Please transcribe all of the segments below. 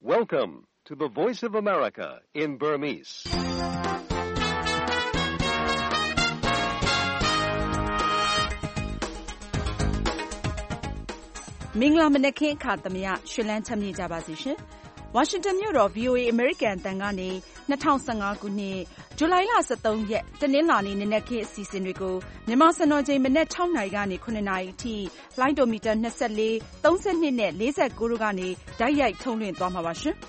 Welcome to the Voice of America in Burmese. ။မင်္ဂလာမနက်ခင်းအခါသမယရွှေလန်းချမ်းမြေ့ကြပါစေရှင်။ဝါရှင်တန်မြို့တော် VOA အမေရိကန်အသံကနေ2015ခုနှစ်ဇူလိုင်လ13ရက်တနင်္လာနေ့နနက်ခင်းအစီအစဉ်တွေကိုမြန်မာစံတော်ချိန်မနက်6နာရီကနေ9နာရီအထိလိုင်းဒိုမီတာ24 32နဲ့49တို့ကနေဓာတ်ရိုက်ထုတ်လွှင့်သွားမှာပါရှင်။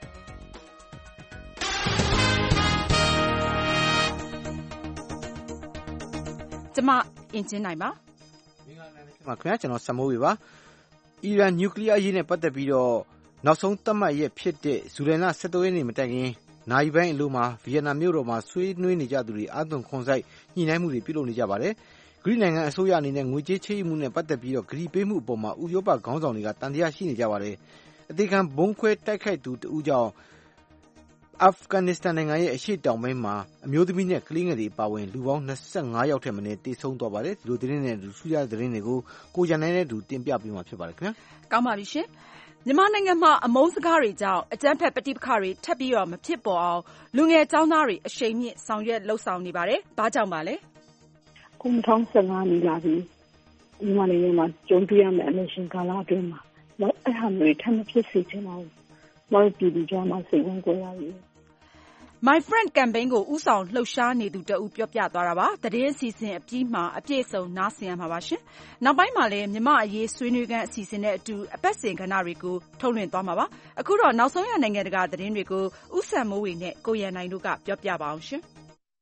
ကျွန်မအင်ဂျင်နိုင်ပါ။မင်္ဂလာနံနက်ခင်းပါခင်ဗျာကျွန်တော်စမိုးဝေပါ။အီရန်နျူကလ িয়ার အရေးနဲ့ပတ်သက်ပြီးတော့နောက်ဆုံးသတ်မှတ်ရက်ဖြစ်တဲ့ဇူလိုင်လ17ရက်နေ့မတိုင်ခင်နိုင်ပိုင်းအလို့မှာဗီယက်နမ်မြို့တော်မှာဆွေးနွေးနေကြသူတွေအာသွန်ခွန်ဆိုင်ညှိနှိုင်းမှုတွေပြုလုပ်နေကြပါတယ်။ဂရိနိုင်ငံအစိုးရအနေနဲ့ငွေကြေးချေးမှုနဲ့ပတ်သက်ပြီးတော့ဂရိပေးမှုအပေါ်မှာဥရောပခေါင်းဆောင်တွေကတန်တရားရှိနေကြပါတယ်။အသေးခံဘုံခွဲတိုက်ခိုက်သူတဦးကြောင့်အာဖဂန်နစ္စတန်နိုင်ငံရဲ့အရှေ့တောင်ပိုင်းမှာအမျိုးသမီးနဲ့ကလေးငယ်တွေအပါအဝင်လူပေါင်း25ယောက်ထက်မနည်းတေဆုံးသွားပါတယ်။ဒီလိုသတင်းတွေနဲ့ထူးခြားတဲ့သတင်းတွေကိုကိုရန်နိုင်နဲ့တူတင်ပြပေးမှာဖြစ်ပါတယ်ခင်ဗျာ။ကောင်းပါပြီရှင်။မြန်မာနိုင်ငံမှာအမုန်းစကားတွေကြောင့်အကြမ်းဖက်ပဋိပက္ခတွေထပ်ပြီးတော့မဖြစ်ပေါ်အောင်လူငယ်ကျောင်းသားတွေအရှိန်မြင့်ဆောင်ရွက်လှုပ်ဆောင်နေပါတယ်။ဘာကြောင့်ပါလဲ။2015နီးလာပြီ။မြန်မာနိုင်ငံမှာကြုံတွေ့ရမယ့် election ကာလအတွင်းမှာအဲ့ဟာမျိုးထပ်မဖြစ်စေချင်ပါဘူး။ဘာလို့ပြည်သူကြားမှာစိတ်ဝင်ကြရလဲ။ My Friend Campaign ကိုဦးဆောင်လှုပ်ရှားနေသူတဦးပြောပြသွားတာပါ။သတင်းအစီအစဉ်အပြီးမှာအပြည့်အစုံနားဆင်ရမှာပါရှင်။နောက်ပိုင်းမှာလည်းမြန်မာအရေးဆွေးနွေးခန်းအစီအစဉ်နဲ့အတူအပတ်စဉ်ကဏ္ဍတွေကိုထုတ်လွှင့်သွားမှာပါ။အခုတော့နောက်ဆုံးရနိုင်ငံတကာသတင်းတွေကိုဦးစံမိုးဝေနဲ့ကိုရန်နိုင်တို့ကပြောပြပါအောင်ရှင်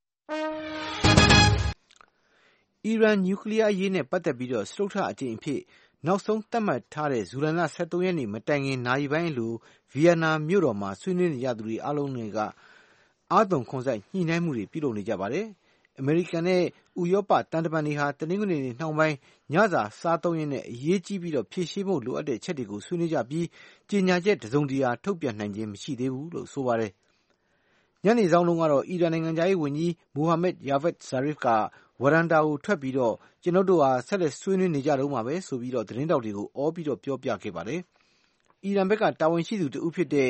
။အီရန်နျူကလ িয়ার အရေးနဲ့ပတ်သက်ပြီးတော့စတုတ္ထအကြိမ်အဖြစ်နောက်ဆုံးသတ်မှတ်ထားတဲ့ဇူလိုင်လ17ရက်နေ့မတိုင်ခင်နာရီပိုင်းအလိုဗီယက်နမ်မြို့တော်မှာဆွေးနွေးနေကြသူတွေအားလုံးတွေကအာသွန်ခွန်ဆိုင်ညှိနှိုင်းမှုတွေပြုလုပ်နေကြပါတယ်။အမေရိကန်နဲ့ဥရောပတန်တမန်တွေဟာတနင်္ဂနွေနေ့နှောင်းပိုင်းညစာစားသုံးရင်းနဲ့အရေးကြီးပြီးတော့ဖြည့်ရှင်းဖို့လိုအပ်တဲ့ချက်တွေကိုဆွေးနွေးကြပြီးကြေညာချက်တစုံတရာထုတ်ပြန်နိုင်ခြင်းမရှိသေးဘူးလို့ဆိုပါတယ်။ညနေဆောင်လုံးကတော့အီရန်နိုင်ငံသားရေးဝန်ကြီးမိုဟာမက်ယာဗက်ဇာရစ်ကဝရန်တာကိုထွက်ပြီးတော့ကျွန်တော်တို့ဟာဆက်လက်ဆွေးနွေးနေကြတော့မှာပဲဆိုပြီးတော့သတင်းတောက်တွေကိုအော်ပြီးတော့ပြောပြခဲ့ပါတယ်။အီရန်ဘက်ကတာဝန်ရှိသူတဦးဖြစ်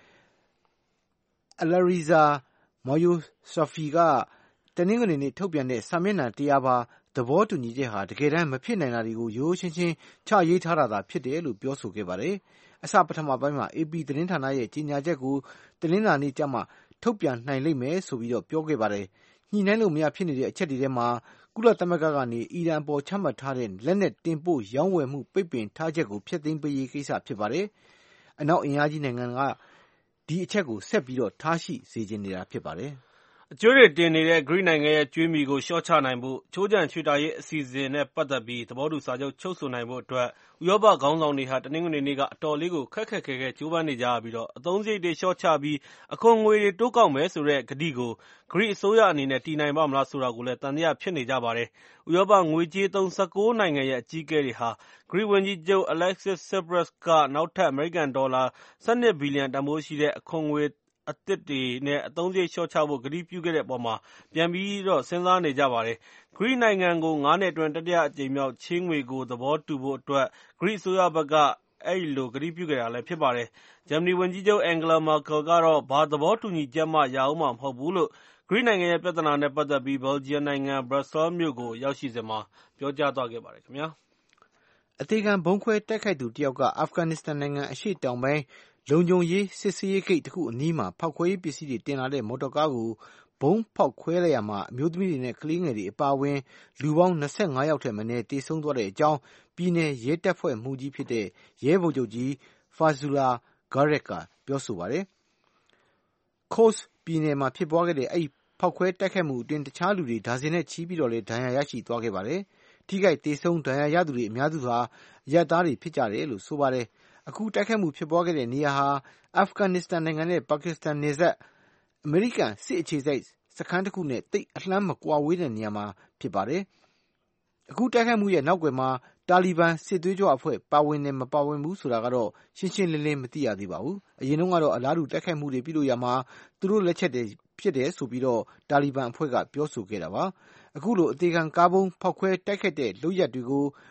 တဲ့အလာရီဇာမော်ယိုဆာဖီကတနင်္ဂနွေနေ့ထုတ်ပြန်တဲ့စာမျက်နှာ100ပါသဘောတူညီချက်ဟာတကယ်တမ်းမဖြစ်နိုင်တာတွေကိုရိုးရှင်းချင်းချရေးထားတာသာဖြစ်တယ်လို့ပြောဆိုခဲ့ပါတယ်။အစပထမပိုင်းမှာ AP သတင်းဌာနရဲ့ကြေညာချက်ကိုတင်းလာနေ့ကျမှထုတ်ပြန်နိုင်လိမ့်မယ်ဆိုပြီးတော့ပြောခဲ့ပါတယ်။ညှိနှိုင်းလို့မရဖြစ်နေတဲ့အချက်တွေထဲမှာကုလသမဂ္ဂကနေအီရန်ပေါ်ချမှတ်ထားတဲ့လက်နက်တင်ပို့ရောင်းဝယ်မှုပိတ်ပင်ထားချက်ကိုဖျက်သိမ်းပေးရေးကိစ္စဖြစ်ပါတယ်။အနောက်အင်အားကြီးနိုင်ငံကဒီအချက်ကိုဆက်ပြီးတော့ထားရှိစေချင်နေတာဖြစ်ပါတယ်။အကျိုးတွေတင်နေတဲ့ဂရိနိုင်ငံရဲ့ကြွေးမြီကိုလျှော့ချနိုင်ဖို့ချိုးချံချွေတာရေးအစီအစဉ်နဲ့ပတ်သက်ပြီးသဘောတူစာချုပ်ချုပ်ဆိုနိုင်ဖို့အတွက်ဥရောပခေါင်းဆောင်တွေဟာတနင်္ဂနွေနေ့ကအတော်လေးကိုခက်ခက်ခဲခဲကြိုးပမ်းနေကြရပြီးအသုံးစရိတ်တွေလျှော့ချပြီးအခွန်ငွေတွေတိုးကောက်မယ်ဆိုတဲ့ကတိကိုဂရိအစိုးရအနေနဲ့တည်နိုင်ပါ့မလားဆိုတာကိုလည်းသံသယဖြစ်နေကြပါတယ်။ဥရောပငွေကြေးသုံး19နိုင်ငံရဲ့အကြီးအကဲတွေဟာဂရိဝန်ကြီးချုပ် Alexis Tsipras ကနောက်ထပ်အမေရိကန်ဒေါ်လာ12ဘီလီယံတန်ဖိုးရှိတဲ့အခွန်ငွေအသစ်တွေနဲ့အသုံးစရိတ်လျှော့ချဖို့ကတိပြုခဲ့တဲ့အပေါ်မှာပြန်ပြီးတော့စဉ်းစားနေကြပါတယ်။ဂရိနိုင်ငံကို9နှစ်အတွင်းတတိယအကြိမ်မြောက်ချေးငွေကိုသဘောတူဖို့အတွက်ဂရိအစိုးရဘက်ကအဲဒီလိုကတိပြုခဲ့တာလည်းဖြစ်ပါတယ်။ဂျာမနီဝန်ကြီးချုပ်အန်ဂလာမာကယ်ကတော့ဘာသဘောတူညီချက်မှရဦးမှာမဟုတ်ဘူးလို့ဂရိနိုင်ငံရဲ့ပြဿနာနဲ့ပတ်သက်ပြီးဘယ်လ်ဂျီယံနိုင်ငံဘရပ်ဆဲလ်မြို့ကိုရောက်ရှိစဉ်မှာပြောကြားသွားခဲ့ပါတယ်ခင်ဗျာ။အသေးခံဘုံခွဲတိုက်ခိုက်သူတယောက်ကအာဖဂန်နစ္စတန်နိုင်ငံအရှေ့တောင်ပိုင်းလုံခြုံရေးစစ်ဆေးရေးဂိတ်တစ်ခုအနီးမှာဖောက်ခွဲရေးပစ္စည်းတွေတင်လာတဲ့မော်တော်ကားကိုဘုံဖောက်ခွဲလိုက်ရမှာအမျိုးသမီးတွေနဲ့ကလေးငယ်တွေအပါအဝင်လူပေါင်း25ယောက်ထက်မနည်းတေဆုံးသွားတဲ့အကြောင်းပြည်နယ်ရဲတပ်ဖွဲ့မှူးကြီးဖြစ်တဲ့ရဲဗိုလ်ချုပ်ကြီးဖာဇူလာဂါရက်ကပြောဆိုပါတယ်။ Khost ပြည်နယ်မှာဖြစ်ပွားခဲ့တဲ့အဲဒီဖောက်ခွဲတိုက်ခိုက်မှုအတွင်းတခြားလူတွေဒါဇင်နဲ့ချီပြီးတော့လည်းဒဏ်ရာရရှိသွားခဲ့ပါတယ်။ထိခိုက်တေဆုံးဒဏ်ရာရသူတွေအများစုဟာအရပ်သားတွေဖြစ်ကြတယ်လို့ဆိုပါတယ်။အခုတိုက်ခိုက်မှုဖြစ်ပွားခဲ့တဲ့နေရာဟာအာဖဂန်နစ္စတန်နိုင်ငံနဲ့ပါကစ္စတန်နယ်စပ်အမေရိကန်စစ်အခြေစိုက်စခန်းတစ်ခုနဲ့တိတ်အလှမ်းမကွာဝေးတဲ့နေရာမှာဖြစ်ပါတယ်။အခုတိုက်ခိုက်မှုရဲ့နောက်ွယ်မှာတာလီဘန်စစ်သွေးကြွအဖွဲ့ပါဝင်တယ်မပါဝင်ဘူးဆိုတာကတော့ရှင်းရှင်းလင်းလင်းမသိရသေးပါဘူး။အရင်တုန်းကတော့အလားတူတိုက်ခိုက်မှုတွေပြုလုပ်ရမှာသူတို့လက်ချက်တွေဖြစ်တယ်ဆိုပြီးတော့တာလီဘန်အဖွဲ့ကပြောဆိုခဲ့တာပါ။အခုလိုအသေးခံကားပုံဖောက်ခွဲတိုက်ခိုက်တဲ့လုပ်ရက်တွေကို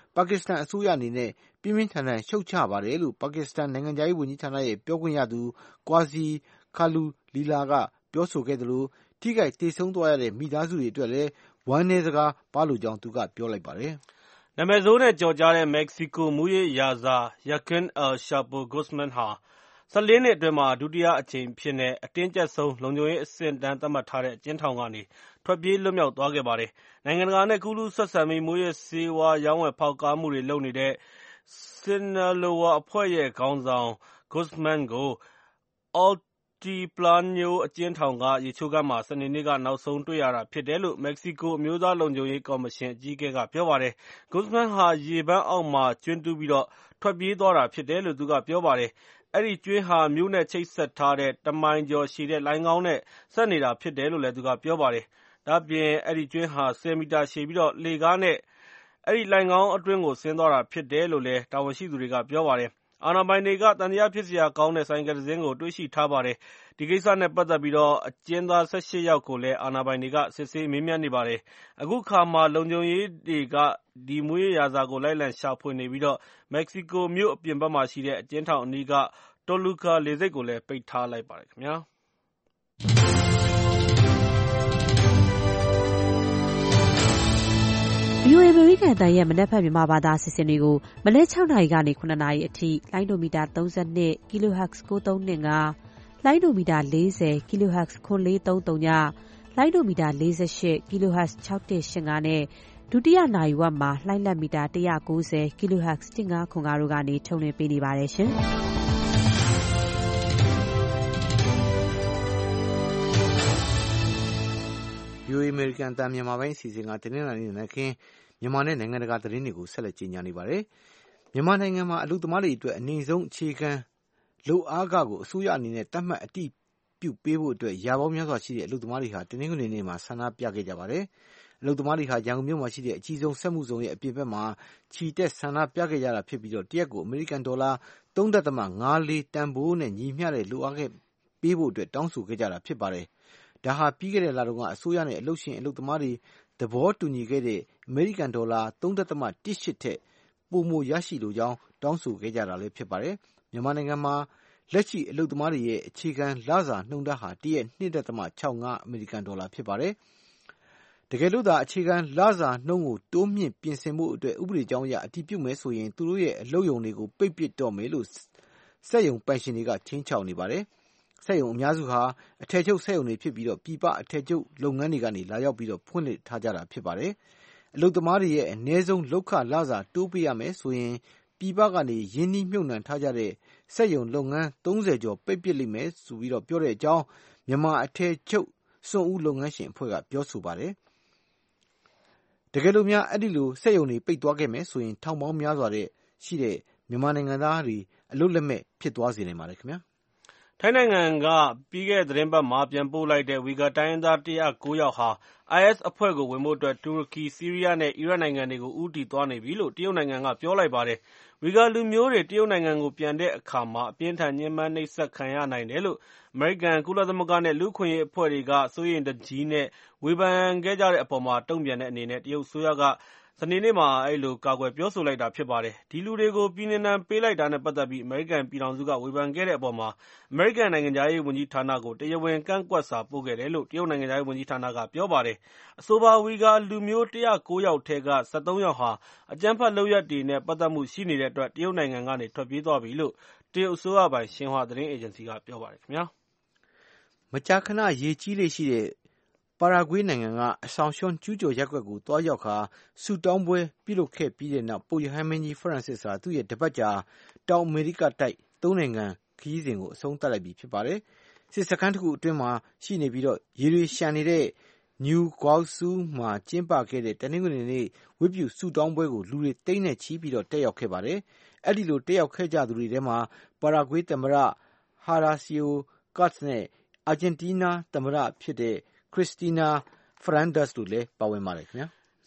ပါကစ္စတန်အစိုးရအနေနဲ့ပြင်းပြင်းထန်ထန်ရှုတ်ချပါတယ်လို့ပါကစ္စတန်နိုင်ငံခြားရေးဝန်ကြီးဌာနရဲ့ပြောခွင့်ရသူ Qazi Khalilullah ကပြောဆိုခဲ့သလိုထိခိုက်သေဆုံးသွားရတဲ့မိသားစုတွေအတွက်လည်းဝမ်းနည်းစကားပါလိုကြောင်းသူကပြောလိုက်ပါတယ်။နာမည်ဆိုးနဲ့ကျော်ကြားတဲ့မက္ကဆီကိုမူးယစ်ရာဇာ Joaquin El Chapo Guzman ဟာ14 နှစ်အတွင်းမှာဒုတိယအကြိမ်အဖြစ်နဲ့အတင်းကျပ်ဆုံးလုံခြုံရေးအဆင့်အတန်းသတ်မှတ်ထားတဲ့အကျဉ်းထောင်ကနေထွက်ပြေးလွတ်မြောက်သွားခဲ့ပါတယ်။နိုင်ငံတကာနဲ့ကူးလူးဆက်ဆံပြီးမူးယစ်ဆေးဝါးရောင်းဝယ်ဖောက်ကားမှုတွေလုပ်နေတဲ့ Sinaloa အဖွဲ့ရဲ့ခေါင်းဆောင် Guzman ကို Altiplano အကျဉ်းထောင်ကရေချိုးခန်းမှာစနေနေ့ကနောက်ဆုံးတွေ့ရတာဖြစ်တယ်လို့မက္ကဆီကိုအမျိုးသားလုံခြုံရေးကော်မရှင်အကြီးအကဲကပြောပါတယ်။ Guzman ဟာရေပန်းအောက်မှာကျွန်းတူးပြီးထွက်ပြေးသွားတာဖြစ်တယ်လို့သူကပြောပါတယ်။အဲဒီကျွန်းဟာမြို့နဲ့ချိတ်ဆက်ထားတဲ့1 မိုင်ကျော်ရှည်တဲ့လိုဏ်ခေါင်းနဲ့ဆက်နေတာဖြစ်တယ်လို့လည်းသူကပြောပါတယ်။ဒါ့အပြင်အဲဒီကျွန်းဟာ10 မီတာရှည်ပြီးလှေကားနဲ့အဲဒီလိုဏ်ခေါင်းအတွင်းကိုဆင်းသွားတာဖြစ်တယ်လို့လည်းတာဝန်ရှိသူတွေကပြောပါတယ်။အာဏာပိုင်တွေကသံသယဖြစ်စရာကောင်းတဲ့ဆိုင်ကယ်တစင်းကိုတွေ့ရှိထားပါတယ်။ဒီကိစ္စနဲ့ပတ်သက်ပြီးအကျဉ်းသား18 ယောက်ကိုလည်းအာဏာပိုင်တွေကစစ်ဆေးမေးမြန်းနေပါတယ်။အခုအခါမှာလုံခြုံရေးတွေကဒီမူးယစ်ရာဇာကိုလိုက်လံရှာဖွေနေပြီးမက္ကဆီကိုမြို့အပြင်ဘက်မှာရှိတဲ့အကျဉ်းထောင်အနီးကToluca လေဆိပ်ကိုလည်းပိတ်ထားလိုက်ပါတယ်ခင်ဗျာ။ VOA အမေရိကန်အသံရဲ့မနက်ဖြန်မြန်မာဘာသာအစီအစဉ်တွေကိုမနက် 6 နာရီကနေ 7 နာရီအထိလိုင်းဒိုမီတာ 32 kHz 9325 လိုင်းဒိုမီတာ 40 kHz 9330ည လိုင်းဒိုမီတာ 48 kHz 6185နဲ့ဒုတိယနာရီဝက်မှာလိုင်းလက်မီတာ 190 kHz 1505တို့ကနေထုတ်လွှင့်ပေးနေပါတယ်ရှင်။ VOA အမေရိကန်အသံမြန်မာပိုင်းအစီအစဉ်ကတနင်္လာနေ့နံနက်ခင်းမြန်မာနဲ့နိုင်ငံတကာသတင်းတွေကိုဆက်လက်ကြီးညာနေပါတယ်။မြန်မာနိုင်ငံမှာအလုပ်သမားတွေအတွက်အနည်းဆုံးအခြေခံလုပ်အားခကိုအစိုးရအနေနဲ့တတ်မှတ်အတည်ပြုပေးဖို့အတွက်ရာပေါင်းများစွာရှိတဲ့အလုပ်သမားတွေဟာတနင်္ဂနွေနေ့မှာဆန္ဒပြခဲ့ကြပါတယ်။အလုပ်သမားတွေဟာရန်ကုန်မြို့မှာရှိတဲ့အကြီးဆုံးစက်မှုဇုံရဲ့အပြင်ဘက်မှာချီတက်ဆန္ဒပြခဲ့ကြတာဖြစ်ပြီးတရက်ကိုအမေရိကန်ဒေါ်လာ 3.54 တန်ဖိုးနဲ့ညီမျှတဲ့လုပ်အားခပေးဖို့အတွက်တောင်းဆိုခဲ့ကြတာဖြစ်ပါတယ်။ဒါဟာပြီးခဲ့တဲ့လတုန်းကအစိုးရနဲ့အလုပ်ရှင်အလုပ်သမားတွေသဘောတူညီခဲ့တဲ့အမေရိကန်ဒေါ်လာ 3.18 ထက်ပိုမိုရရှိလိုကြောင်းတောင်းဆိုခဲ့ကြတာလည်းဖြစ်ပါတယ်။မြန်မာနိုင်ငံမှာလက်ရှိအလုပ်သမားတွေရဲ့အခြေခံလစာနှုန်းထားဟာတရက် 2.65 အမေရိကန်ဒေါ်လာဖြစ်ပါတယ်။တကယ်လို့သာအခြေခံလစာနှုန်းကိုတိုးမြှင့်ပြင်ဆင်ဖို့အတွက်ဥပဒေကြောင်းအရအတည်ပြုမယ်ဆိုရင်သူတို့ရဲ့အလုပ်ရုံတွေကိုပိတ်ပစ်တော့မယ်လို့စက်ရုံပိုင်ရှင်တွေကခြိမ်းခြောက်နေပါတယ်။စက်ရုံအများစုဟာအထည်ချုပ်စက်ရုံတွေဖြစ်ပြီးပြည်ပအထည်ချုပ်လုပ်ငန်းတွေကနေလာရောက်ပြီးဖွင့်လှစ်ထားကြတာဖြစ်ပါတယ်။အလုပ်သမားတွေရဲ့အနည်းဆုံးလုပ်ခလစာတိုးပေးရမယ်ဆိုရင်ပြည်ပကနေရင်းနှီးမြှုပ်နှံထားကြတဲ့စက်ရုံလုပ်ငန်း30ကျော်ပိတ်ပစ်လိမ့်မယ်ဆိုပြီးပြောတဲ့အကြောင်းမြန်မာအထည်ချုပ်စွန့်ဦးလုပ်ငန်းရှင်အဖွဲ့ကပြောဆိုပါတယ်။တကယ်လို့များအဲ့ဒီလိုစက်ရုံတွေပိတ်သွားခဲ့မယ်ဆိုရင်ထောင်ပေါင်းများစွာရှိတဲ့မြန်မာနိုင်ငံသားတွေအလုပ်လက်မဲ့ဖြစ်သွားစေနိုင်ပါတယ်ခင်ဗျာ။ထိုင်းနိုင်ငံကပြီးခဲ့တဲ့သတင်းပတ်မှာပြန်ပို့လိုက်တဲ့ဝီဂါတိုင်းရင်းသား109ယောက်ဟာ IS အဖွဲ့ကိုဝင်ဖို့အတွက်တူရကီ၊ဆီးရီးယားနဲ့အီရတ်နိုင်ငံတွေကိုဦးတည်သွားနေပြီလို့တရုတ်နိုင်ငံကပြောလိုက်ပါတယ်။ဝီဂါလူမျိုးတွေတရုတ်နိုင်ငံကိုပြန်တဲ့အခါမှာအပြင်းထန်ညှဉ်းပန်းနှိပ်စက်ခံရနိုင်တယ်လို့အမေရိကန်၊ကုလသမဂ္ဂနဲ့လူ့အခွင့်အရေးအဖွဲ့တွေကစိုးရိမ်တကြီးနဲ့ဝေဖန်ခဲ့ကြတဲ့အပေါ်မှာတုံ့ပြန်တဲ့အနေနဲ့တရုတ်အစိုးရကစနေနေ့မှာကာကွယ်ပြောဆိုလိုက်တာဖြစ်ပါတယ်။ဒီလူတွေကိုပြည်နှင်ဒဏ်ပေးလိုက်တာနဲ့ပတ်သက်ပြီးအမေရိကန်ပြည်ထောင်စုကဝေဖန်ခဲ့တဲ့အပေါ်မှာအမေရိကန်နိုင်ငံခြားရေးဝန်ကြီးဌာနကိုတရားဝင်ကန့်ကွက်စာပို့ခဲ့တယ်လို့တရုတ်နိုင်ငံခြားရေးဝန်ကြီးဌာနကပြောပါတယ်။အဆိုပါဝီဂါလူမျိုး109ယောက်ထဲက13ယောက်ဟာအကြမ်းဖက်လုပ်ရပ်တွေနဲ့ပတ်သက်မှုရှိနေတဲ့အတွက်တရုတ်နိုင်ငံကနေထွက်ပြေးသွားပြီလို့တရုတ်အစိုးရပိုင်ရှင်ဟွာသတင်းအေဂျင်စီကပြောပါတယ်ခင်ဗျာ။မကြာခဏရေကြီးလေ့ရှိတဲ့ပါရာဂွေးနိုင်ငံကအဆောင်ရှွန်ကျူးကျော်ရပ်ကွက်ကိုသွားရောက်ခါဆူတောင်းပွဲပြုလုပ်ခဲ့ပြီးတဲ့နောက်ပုပ်ရဟန်းမင်းကြီးဖရန့်စစ်ဟာသူ့ရဲ့တပတ်ကြာတောင်အမေရိကတိုက်3နိုင်ငံခရီးစဉ်ကိုအဆုံးသတ်လိုက်ပြီဖြစ်ပါတယ်။စစ်စခန်းတစ်ခုအတွင်းမှာရှိနေပြီးရေတွေရှမ်းနေတဲ့ New Guangzhou မှာကျင်းပခဲ့တဲ့တနင်္ဂနွေနေ့ဝတ်ပြုဆုတောင်းပွဲကိုလူတွေသိန်းနဲ့ချီပြီးတက်ရောက်ခဲ့ပါတယ်။အဲ့ဒီလိုတက်ရောက်ခဲ့ကြသူတွေထဲမှာပါရာဂွေးသမ္မတ Horacio Cartes နဲ့အာဂျင်တီးနားသမ္မတဖြစ်တဲ့Cristina Fernández တို့လည်းပါဝင်ပါတယ်ခင်ဗျာ။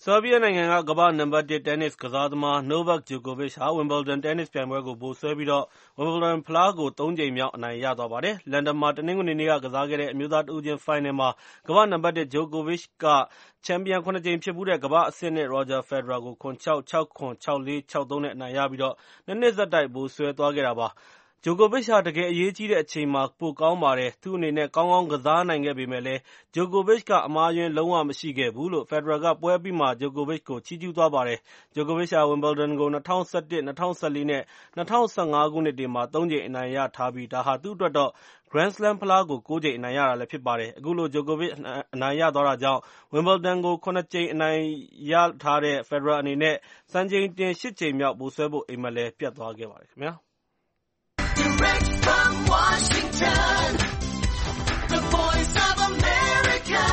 ဆာဘီးယားနိုင်ငံကကမ္ဘာ့နံပါတ်1တင်းနစ်ကစားသမား Novak Djokovic ဟာ Wimbledon တင်းနစ်ပြိုင်ပွဲကိုဗိုလ်စွဲပြီး Wimbledon ဖလားကို 3 ကြိမ်မြောက်အနိုင်ရသွားပါတယ်။ လန်ဒန်မှာ တနင်္ဂနွေနေ့ကစားခဲ့တဲ့အမျိုးသားတဦးချင်းဖိုင်နယ်မှာ ကမ္ဘာ့နံပါတ် 1 Djokovic က ချန်ပီယံ 7 ကြိမ်ဖြစ်ဖူးတဲ့ ကမ္ဘာ့အဆင့် 2 Roger Federer ကို 7-6, 6-7, 6-4, 6-3 နဲ့ အနိုင်ရပြီး 2 နှစ်ဆက်တိုက် ဗိုလ်စွဲသွားခဲ့တာပါ။ Djokovic ဟာ တကယ်အရေးကြီးတဲ့အချိန်မှာ ပိုကောင်းပါတယ်။ သူ့အနေနဲ့ ကောင်းကောင်းကစားနိုင်ခဲ့ပေမယ့်လည်း Djokovic က အမှားအယွင်းလုံးဝမရှိခဲ့ဘူးလို့ Federer က ပွဲအပြီးမှာ Djokovic ကို ချီးကျူးသွားပါတယ်။ Djokovic ဟာ Wimbledon ကို 2011, 2014 နဲ့ 2015 ခုနှစ်တွေမှာ 3 ကြိမ်အနိုင်ရထားပြီး ဒါဟာ သူ့အတွက်တော့ Grand Slam ဖလားကို 9 ကြိမ်အနိုင်ရတာဖြစ်ပါတယ်။ အခုလို Djokovic အနိုင်ရသွားတာကြောင့် Wimbledon ကို 7 ကြိမ်အနိုင်ရထားတဲ့ Federer အနေနဲ့ စံချိန်တင် 8 ကြိမ်မြောက်ဗိုလ်စွဲဖို့အိပ်မက်လည်းပျက်သွားခဲ့ပါတယ်ခင်ဗျာ။ Direct from Washington, the voice of America,